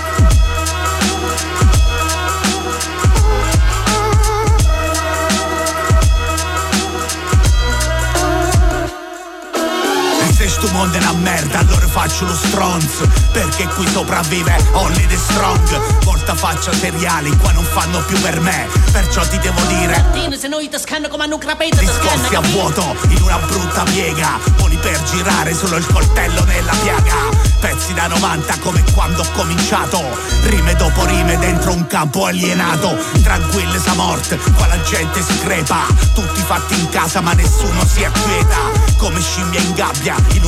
Sto mondo è una merda, allora faccio lo stronzo. Perché qui sopravvive only the strong. Volta faccia seriali, qua non fanno più per me. Perciò ti devo dire discorsi a vuoto in una brutta piega. Poli per girare, solo il coltello nella piaga. Pezzi da novanta come quando ho cominciato. Rime dopo rime dentro un campo alienato. Tranquille sa morte, qua la gente si crepa. Tutti fatti in casa ma nessuno si acquieta. Come scimmia in gabbia in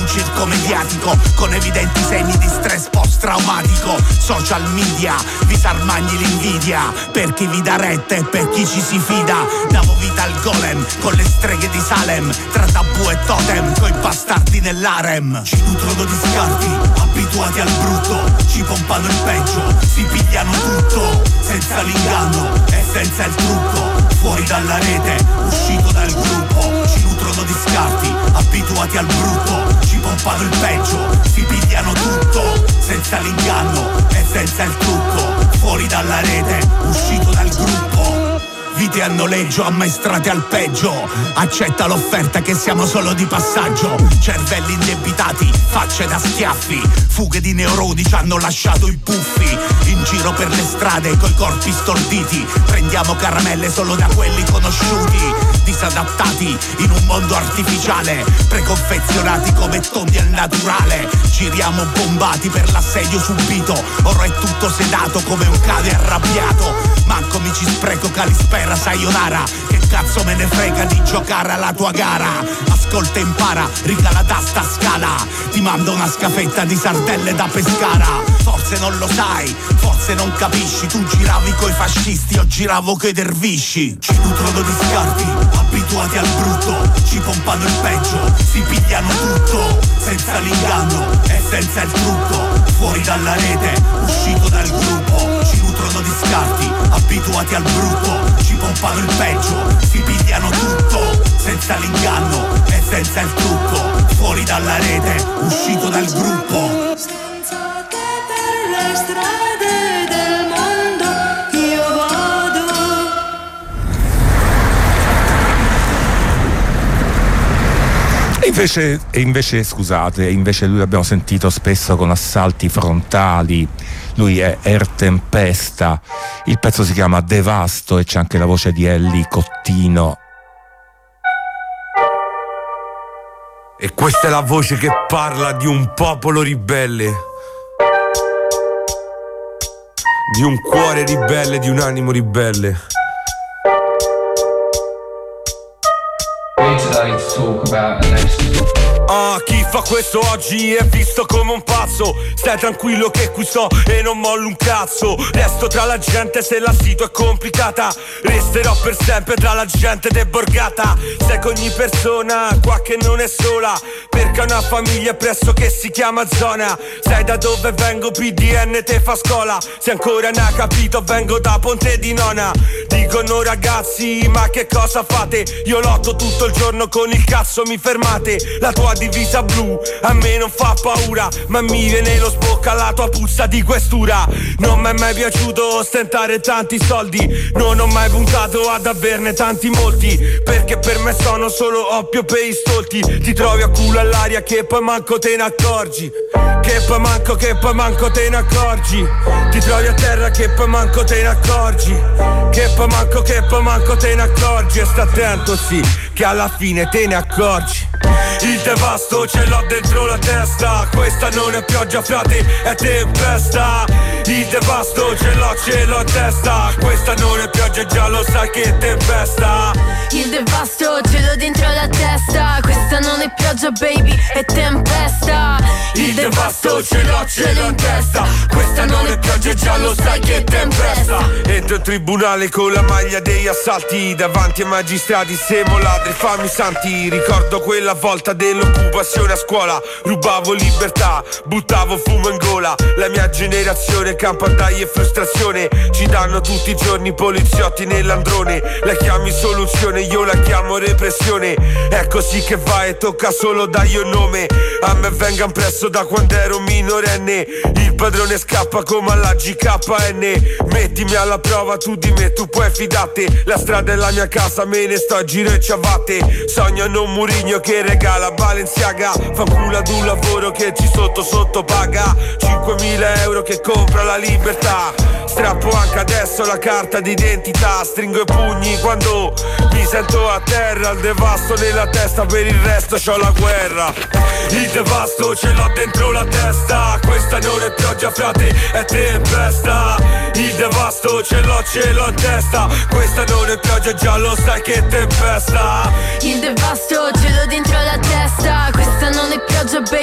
un circo mediatico con evidenti segni di stress post-traumatico. Social media, vi s'armagni l'invidia per chi vi dà retta e per chi ci si fida. Davo vita al golem con le streghe di Salem, tra tabù e totem, coi bastardi nell'harem. Ci nutrono di scarti, abituati al brutto, ci pompano il peggio, si pigliano tutto, senza l'inganno e senza il trucco. Fuori dalla rete, uscito dal gruppo, ci nutrono di scarti, abituati al brutto, ci pompano il peggio, si pigliano tutto, senza l'inganno e senza il trucco. Fuori dalla rete, uscito dal gruppo. Vite a noleggio ammaestrate al peggio, accetta l'offerta che siamo solo di passaggio. Cervelli indebitati, facce da schiaffi, fughe di neuroni ci hanno lasciato i puffi. In giro per le strade coi corpi storditi, prendiamo caramelle solo da quelli conosciuti. Disadattati in un mondo artificiale, preconfezionati come tondi al naturale. Giriamo bombati per l'assedio subito, ora è tutto sedato come un cane arrabbiato. Manco mi ci spreco Calispera sayonara, che cazzo me ne frega di giocare alla tua gara. Ascolta e impara, riga la tasta scala, ti mando una scafetta di sardelle da Pescara. Forse non lo sai, forse non capisci, tu giravi coi fascisti, io giravo coi dervisci. Ci nutrono di scarti, abituati al brutto, ci pompano il peggio, si pigliano tutto, senza l'inganno e senza il trucco. Fuori dalla rete, uscito dal gruppo, ci nutrono di scarti, abituati al brutto, ci pompano il peggio, si pigliano tutto, senza l'inganno e senza il trucco. Fuori dalla rete, uscito dal gruppo. Senza te per le strade del mondo io vado. E invece, e invece scusate, invece lui l'abbiamo sentito spesso con assalti frontali. Lui è Air Tempesta, il pezzo si chiama Devasto e c'è anche la voce di Ellie Cottino. E questa è la voce che parla di un popolo ribelle, di un cuore ribelle, di un animo ribelle. Today to talk about election. Ah, chi fa questo oggi è visto come un pazzo. Stai tranquillo che qui sto e non mollo un cazzo. Resto tra la gente se la situa è complicata. Resterò per sempre tra la gente deborgata. Sai che ogni persona qua che non è sola, perché ha una famiglia presso che si chiama zona. Sai da dove vengo, P D N te fa scuola. Se ancora non hai capito vengo da Ponte di Nona. Dicono ragazzi ma che cosa fate? Io lotto tutto il giorno con il cazzo, mi fermate. La tua divisa blu a me non fa paura, ma mi viene lo sbocca la tua puzza di questura. Non mi è mai piaciuto ostentare tanti soldi, non ho mai puntato ad averne tanti molti, perché per me sono solo oppio per i stolti. Ti trovi a culo all'aria che poi manco te ne accorgi, che poi manco, che poi manco te ne accorgi. Ti trovi a terra che poi manco te ne accorgi, che poi manco, che poi manco te ne accorgi. E sta attento sì, che alla fine te ne accorgi. Il devasto ce l'ho dentro la testa, questa non è pioggia frate, è tempesta. Il devasto ce l'ho, ce l'ho a testa, questa non è pioggia, già lo sai che è tempesta. Il devasto ce l'ho dentro la testa, questa non è pioggia baby, è tempesta. Il devasto ce l'ho, ce l'ho in testa, questa non è pioggia, già lo sai che è tempesta. Entro in tribunale con la maglia degli assalti, davanti ai magistrati siamo ladri, fammi santi. Ricordo quella volta dell'occupazione a scuola, rubavo libertà, buttavo fumo in gola. La mia generazione campandaia e frustrazione, ci danno tutti i giorni poliziotti nell'androne. La chiami soluzione, io la chiamo repressione. È così che va e tocca solo dargli un nome. A me vengan presso da quando ero minorenne, il padrone scappa come alla G K N. Mettimi alla prova tu di me, tu puoi fidarti. La strada è la mia casa, me ne sto a giro e ciabatte. Sognano un Murigno che regala Balenciaga, fa culo ad un lavoro che ci sotto sotto paga cinquemila euro che compra la libertà. Strappo anche adesso la carta d'identità, stringo i pugni quando mi sento a terra. Il devasto nella testa, per il resto c'ho la guerra. Il devasto ce l'ho dentro la testa, questa non è pioggia frate, è tempesta. Il devasto ce l'ho, ce l'ho in testa, questa non è pioggia, già lo sai che è tempesta. Il devasto ce l'ho dentro la testa, questa non è pioggia baby,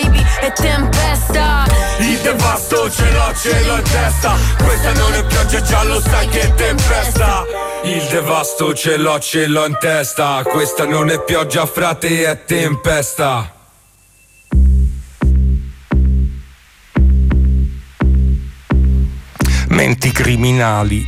e tempesta. Il devasto ce l'ho, ce l'ho in testa. Questa non è pioggia, già lo sai che è tempesta. Il devasto ce l'ho, ce l'ho in testa. Questa non è pioggia, frate, è tempesta. Menti criminali,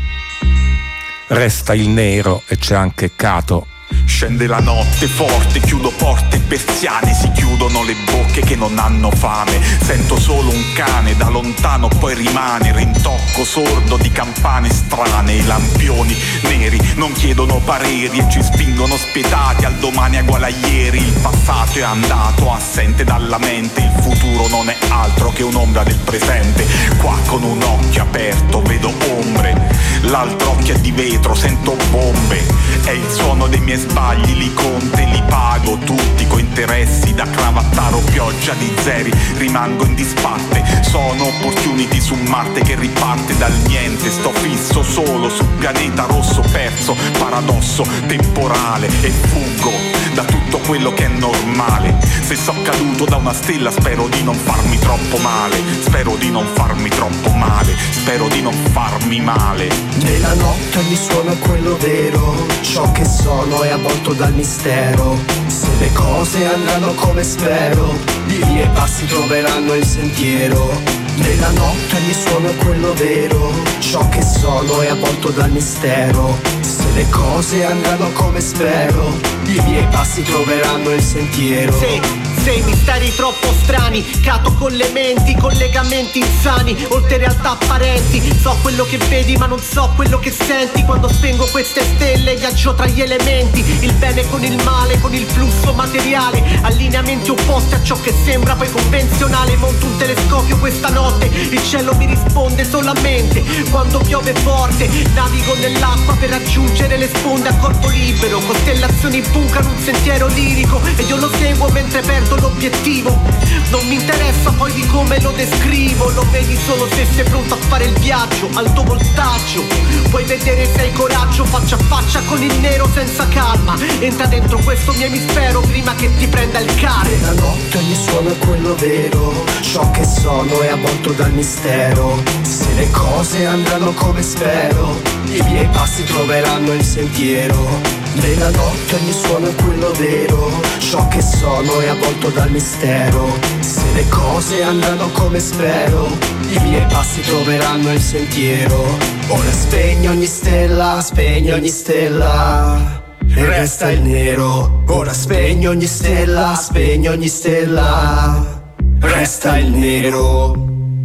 resta il nero e c'è anche Cato. Scende la notte forte, chiudo porte e persiane, si chiudono le bocche che non hanno fame. Sento solo un cane da lontano, poi rimane rintocco sordo di campane strane. I lampioni neri non chiedono pareri e ci spingono spietati al domani uguale a ieri. Il passato è andato, assente dalla mente, il futuro non è altro che un'ombra del presente. Qua con un occhio aperto vedo ombre, l'altro occhio è di vetro, sento bombe. È il suono dei miei sbagli, li conto e li pago tutti coi interessi da cravattaro, pioggia di zeri, rimango in disparte. Sono opportunity su Marte che riparte dal niente. Sto fisso solo sul pianeta rosso perso, paradosso temporale, e fuggo da tutto quello che è normale. Se so caduto da una stella spero di non farmi troppo male, spero di non farmi troppo male, spero di non farmi male. Nella notte ogni suono è quello vero, ciò che sono è avvolto dal mistero. Se le cose andranno come spero, i miei passi troveranno il sentiero. Nella notte ogni suono è quello vero, ciò che sono è avvolto dal mistero. Se le cose andranno come spero, i miei passi troveranno il sentiero. Sì, sei misteri troppo strani, Cato con le menti, collegamenti insani, oltre realtà apparenti. So quello che vedi ma non so quello che senti. Quando spengo queste stelle viaggio tra gli elementi, il bene con il male, con il flusso materiale, allineamenti opposti a ciò che sembra poi convenzionale. Monto un telescopio questa notte, il cielo mi risponde solamente quando piove forte. Navigo nell'acqua per raggiungere le sponde a corpo libero, costellazioni bucano un sentiero lirico e io lo seguo mentre perdo l'obiettivo. Non mi interessa poi di come lo descrivo, lo vedi solo se sei pronto a fare il viaggio. Alto voltaggio, puoi vedere se hai coraggio, faccia a faccia con il nero senza calma. Entra dentro questo mio emisfero prima che ti prenda il cane. Nella notte ogni suono è quello vero, ciò che sono è avvolto dal mistero. Se le cose andranno come spero, i miei passi troveranno il sentiero. Nella notte ogni suono è quello vero, ciò che sono è avvolto dal mistero. Se le cose andranno come spero, i miei passi troveranno il sentiero. Ora spegno ogni stella, spegno ogni stella, e resta il nero. Ora spegno ogni stella, spegno ogni stella, resta il nero.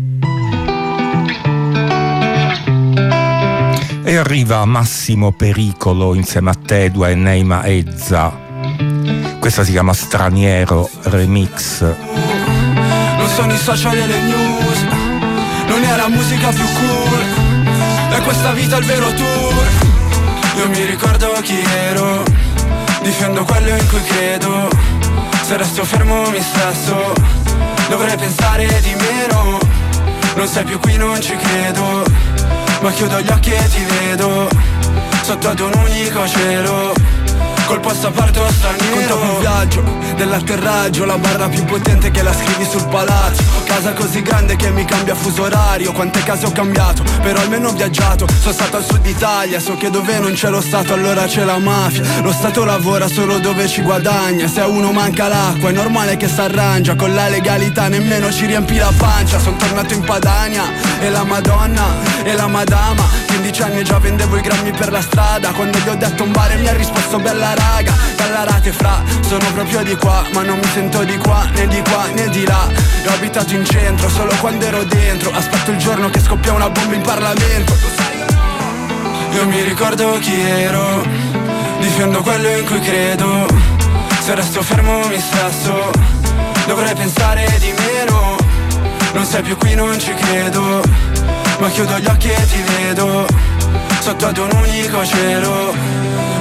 E arriva Massimo Pericolo insieme a Tedua e Neima Ezza. Questa si chiama Straniero Remix. Non sono i social e le news, non è la musica più cool, è questa vita il vero tour. Io mi ricordo chi ero, difendo quello in cui credo. Se resto fermo mi stresso, dovrei pensare di meno. Non sei più qui, non ci credo, ma chiudo gli occhi e ti vedo sotto ad un unico cielo, col passaporto straniero. Conto un viaggio dell'atterraggio, la barra più potente che la scrivi sul palazzo. Casa così grande che mi cambia fuso orario. Quante case ho cambiato, però almeno ho viaggiato. Sono stato al sud Italia, so che dove non c'è lo Stato allora c'è la mafia. Lo Stato lavora solo dove ci guadagna. Se a uno manca l'acqua è normale che s'arrangia. Con la legalità nemmeno ci riempì la pancia. Sono tornato in Padania e la Madonna e la Madama. quindici anni già vendevo i grammi per la strada. Quando gli ho detto un bar mi ha risposto bella raga. Dalla rate fra, sono proprio di qua, ma non mi sento di qua, né di qua né di là. E ho abitato in centro solo quando ero dentro. Aspetto il giorno che scoppia una bomba in Parlamento. Io mi ricordo chi ero, difendo quello in cui credo. Se resto fermo mi stresso, dovrei pensare di meno. Non sei più qui, non ci credo, ma chiudo gli occhi e ti vedo sotto ad un unico cielo.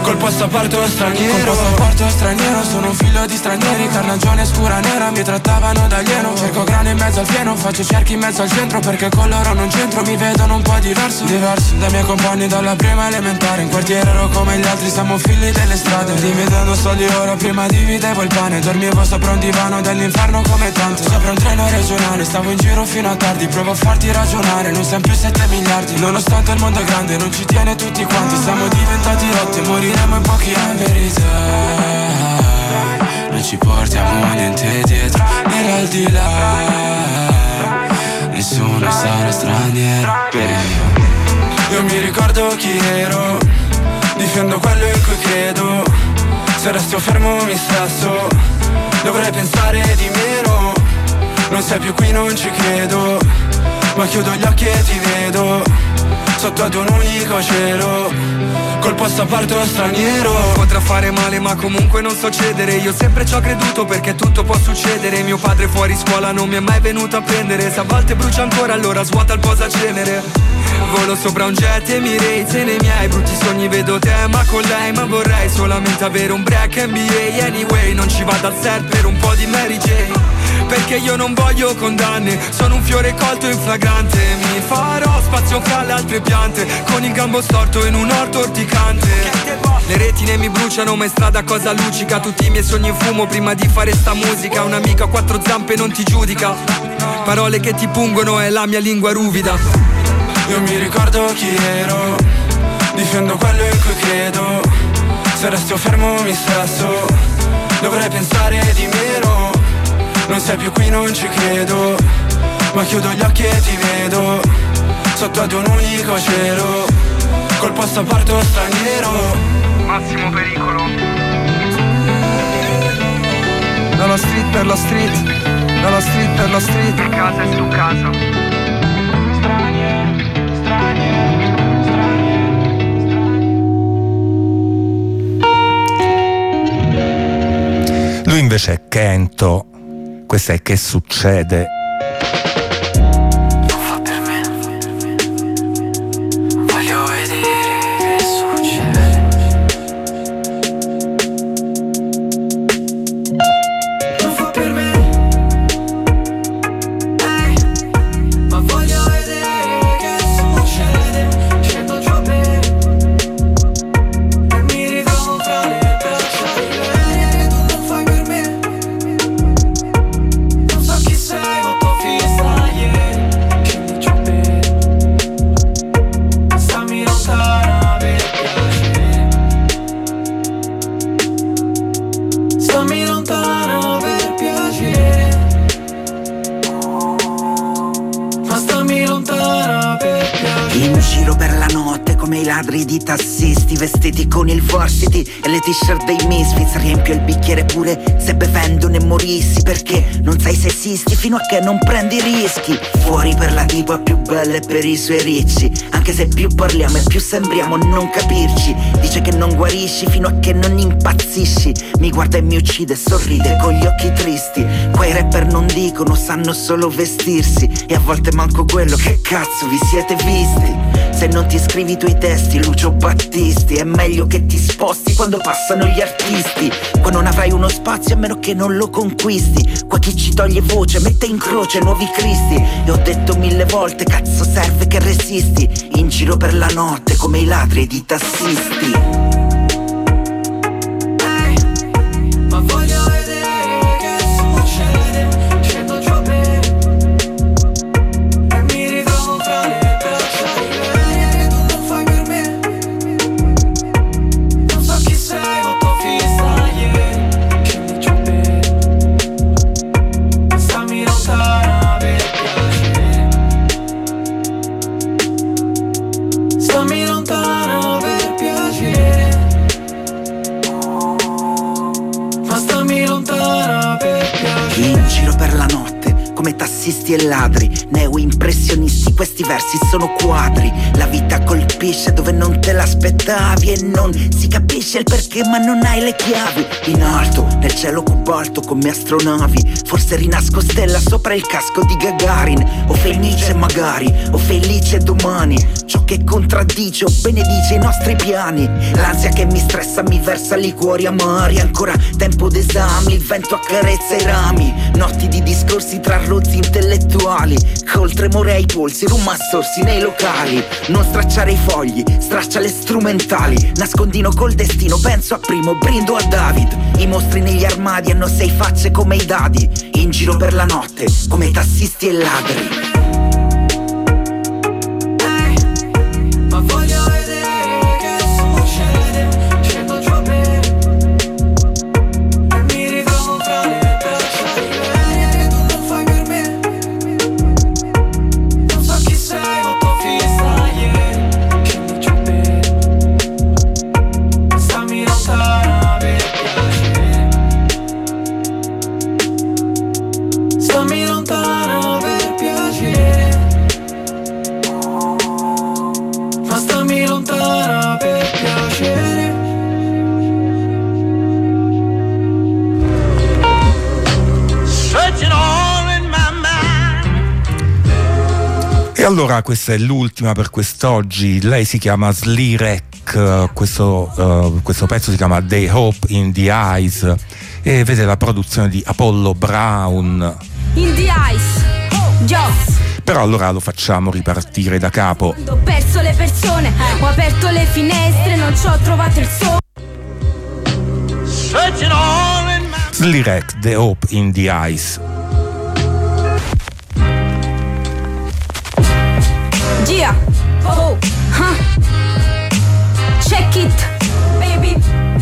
col passaporto straniero. Col passaporto straniero, sono un figlio di stranieri. Carnagione scura nera, mi trattavano da alieno. Cerco grano in mezzo al pieno, faccio cerchi in mezzo al centro, perché con loro non c'entro, mi vedono un po' diverso. Diverso dai miei compagni dalla prima elementare. In quartiere ero come gli altri, siamo figli delle strade. Dividendo soldi ora, prima dividevo il pane. Dormivo sopra un divano dell'inferno come tante. Sopra un treno regionale, stavo in giro fino a tardi. Provo a farti ragionare, non siamo più sette miliardi. Nonostante il mondo è grande, non ci tiene tutti quanti. Siamo diventati rotti e moriremo in pochi anni. In verità non ci portiamo niente dietro, né al di là. Nessuno sarà straniero. Io mi ricordo chi ero, difendo quello in cui credo. Se resto fermo mi stresso, dovrei pensare di meno. Non sei più qui, non ci credo, ma chiudo gli occhi e ti vedo sotto ad un unico cielo, col passaporto straniero. Potrà fare male ma comunque non so cedere. Io sempre ci ho creduto perché tutto può succedere. Mio padre fuori scuola non mi è mai venuto a prendere. Se a volte brucia ancora allora svuota il posacenere. Volo sopra un jet e mi raise e nei miei brutti sogni vedo te ma con lei. Ma vorrei solamente avere un break N B A. Anyway non ci vado al set per un po' di Mary Jane, perché io non voglio condanne. Sono un fiore colto in flagrante. Mi farò spazio fra le altre piante, con il gambo storto in un orto orticante. Le retine mi bruciano ma in strada cosa luccica. Tutti i miei sogni in fumo prima di fare sta musica. Un'amica a quattro zampe non ti giudica, parole che ti pungono è la mia lingua ruvida. Io mi ricordo chi ero, difendo quello in cui credo. Se resto fermo mi stresso, dovrei pensare di meno. Non sei più qui, non ci credo, ma chiudo gli occhi e ti vedo sotto ad un unico cielo, col passaporto straniero. Massimo pericolo. Dalla street per la street, dalla street per la street. Su casa e su casa. Straniero, straniero, straniero. Lui invece è Kento. Questa è Che succede. Non fa per me, voglio vedere che succede. Non fa per me, hey, ma voglio vedere che succede. Scendo giù a bere e mi ritrovo fra le braccia di lei. E tu non fai per me. In giro per la notte come i ladri di tassisti, vestiti con il varsity e le t-shirt dei Misfits. Riempio il bicchiere pure se bevendo ne morissi, perché non sai se esisti fino a che non prendi rischi. Fuori per la tipa più bella e per i suoi ricci, anche se più parliamo e più sembriamo non capirci. Dice che non guarisci fino a che non impazzisci. Mi guarda e mi uccide e sorride con gli occhi tristi. Quei rapper non dicono, sanno solo vestirsi, e a volte manco quello. Che cazzo vi siete visti? Se non ti scrivi i tuoi testi, Lucio Battisti, è meglio che ti sposti quando passano gli artisti. Qua non avrai uno spazio a meno che non lo conquisti. Qua chi ci toglie voce mette in croce nuovi cristi. E ho detto mille volte, cazzo serve che resisti. In giro per la notte come i ladri di tassisti. Ma voglio vedere che succede. Scendo giù a bere e mi ritrovo fra le braccia di lei. E tu non fai per me. Non so chi sei, ma t'ho vista ieri. Scendi giù a bere, stammi lontana per piacere. Stammi lontana per piacere. tassisti e ladri, neo-impressionisti, questi versi sono quadri. La vita colpisce dove non te l'aspettavi e non si capisce il perché ma non hai le chiavi. In alto, nel cielo cobalto come astronavi, forse rinasco stella sopra il casco di Gagarin. O felice magari, o felice domani, ciò che contraddice o benedice i nostri piani. L'ansia che mi stressa mi versa liquori amari, ancora tempo d'esami, il vento accarezza i rami. Notti di discorsi tra rozzi intellettuali, col tremore ai polsi, rumassorsi nei locali. Non stracciare i fogli, straccia le strumentali. Nascondino col destino, penso a Primo, brindo a David. I mostri negli armadi hanno sei facce come i dadi, in giro per la notte come tassisti e ladri. Ma voglio vedere che succede, scendo giù a bere e mi ritrovo fra le braccia di lei che tu non fai per me. Non so chi sei ma tua figlia sta ieri, scendo giù a bere, stammi lontana per piacere, stammi lontana per piacere. Ma stammi lontana per piacere. Searching all in my mind. E allora questa è l'ultima per quest'oggi. Lei si chiama Slirek, questo, uh, questo pezzo si chiama They Hope in the Eyes e vede la produzione di Apollo Brown. In the Eyes, yo. Però allora lo facciamo ripartire da capo. Ho perso le persone, ho aperto le finestre, non ci ho trovato il sole. Slirek, The Hope in the Eyes. Gia, oh, huh. Check it, baby.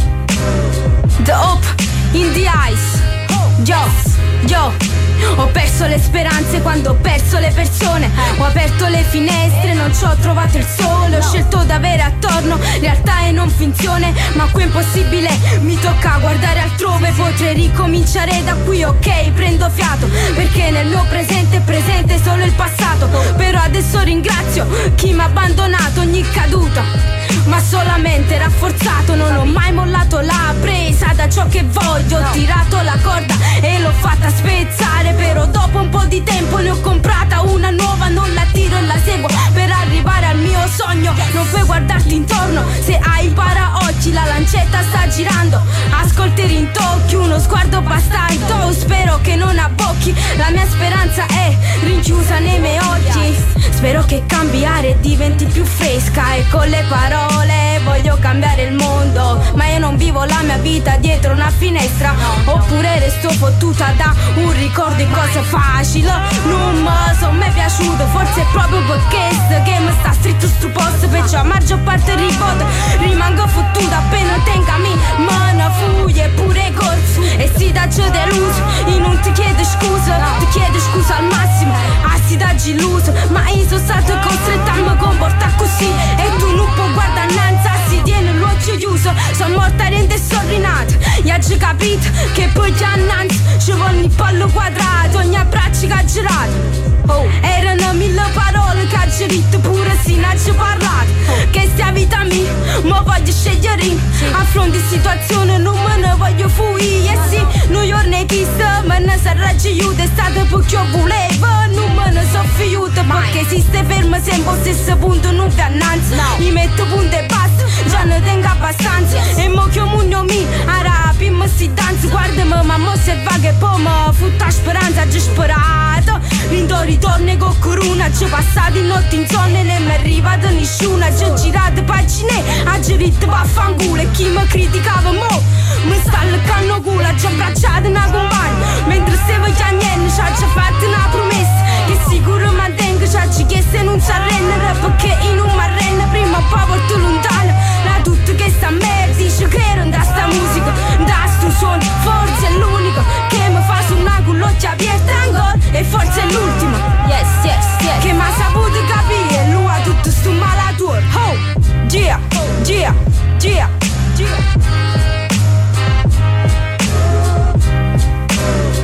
The hope in the eyes. Yo, yo. Ho perso le speranze quando ho perso le persone. Ho aperto le finestre, non ci ho trovato il sole. Ho scelto d'avere attorno realtà e non finzione. Ma qui è impossibile, mi tocca guardare altrove. Potrei ricominciare da qui, ok, prendo fiato, perché nel mio presente è presente solo il passato. Però adesso ringrazio chi mi ha abbandonato ogni caduta, ma solamente rafforzato. Non ho mai mollato la presa da ciò che voglio. Ho tirato la corda e l'ho fatta spezzare. Però dopo un po' di tempo ne ho comprata una nuova. Non la tiro e la seguo per arrivare al mio sogno. Non puoi guardarti intorno se hai i paraocchi. La lancetta sta girando, ascolti e rintocchi. Uno sguardo basta in tow, spero che non abbocchi. La mia speranza è rinchiusa nei miei occhi. Spero che cambiare diventi più fresca e con le parole voglio cambiare il mondo. Ma io non vivo la mia vita dietro una finestra, oppure resto fottuta da un ricordo di cose facili. Non mi sono mai piaciuto, forse è proprio perché sto game sta stretto sto posto. Perciò a maggior parte rivoto rimango fottuta appena tengo a me. Ma una fuglia pure corso e si dà giù deluso. Io non ti chiedo scusa, ti chiedo scusa al massimo. Ah si dà illuso, ma io sono stato costretta a mi comportare così. E tu non puoi guardare innanzi, si tiene l'occhio chiuso. Sono morta rende e sono rinata. E oggi capito che poi già annanzi ci vuole il pollo quadrato, ogni abbraccio che ha girato. Oh, erano mille parole che ha girato pure se non ci parlato. Oh, che stia vita mia, ma voglio scegliere. A fronte di situazione non me ne voglio fuire. E sì, New York ne pista, ma ne sarà giuta. È stato perché io volevo, non me ne so fiuta. Perché esiste fermo sempre allo stesso punto, non vi annanzi. Mi metto punto e basta, già ne tengo abbastanza. E mo che mugno mi, ara pimmo si danza. Guardami ma mo se va che poi mi futta speranza, già sperato. Rindo ritorno con corona, ci passati notti insonne, ne mi è arrivata nessuna. Ci ho girato pagine, ha girato vaffanculo. E chi mi criticava mo, mi sta leccando culo. Ci ho abbracciato una compagna, mentre stavo chiagnendo, ci ha fatto una promessa che sicuro mantengo. Ci ha chiesto e non si arrendere, perché io non mi arrendo. Prima o poi porto lontano da tutto che sta merda. Ci credo da sta musica, da sto suono. Forse è l'unico che mi fa suonare con l'occhio aperto ancora. E forse è l'ultimo, yes, yes, yes, che mi ha saputo capire. Lui ha tutto sto malato. Oh, yeah, yeah, yeah, yeah.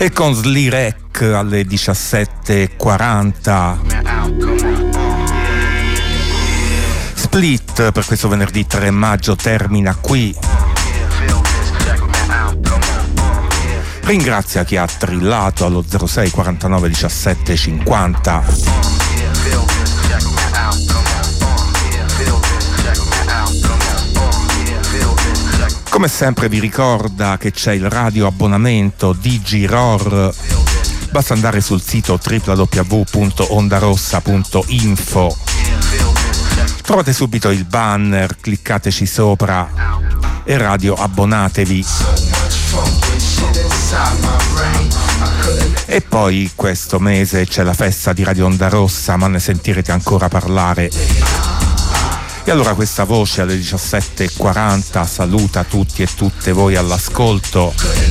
E con Slirek alle diciassette e quaranta. Split per questo venerdì tre maggio termina qui. Ringrazia chi ha trillato allo zero sei quarantanove diciassette cinquanta. Come sempre vi ricorda che c'è il radio abbonamento DigiRoar. Basta andare sul sito w w w punto ondarossa punto info. Trovate subito il banner, cliccateci sopra e radio abbonatevi. E poi questo mese c'è la festa di Radio Onda Rossa, ma ne sentirete ancora parlare. E allora questa voce alle diciassette e quaranta saluta tutti e tutte voi all'ascolto.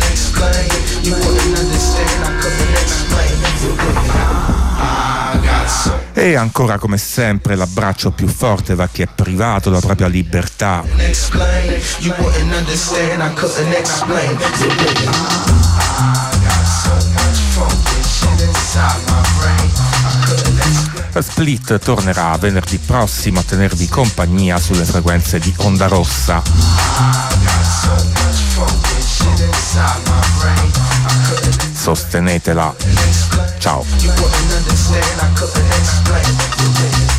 E ancora come sempre l'abbraccio più forte va a chi è privato della propria libertà. Split tornerà venerdì prossimo a tenervi compagnia sulle frequenze di Onda Rossa. Sostenetela. Ciao.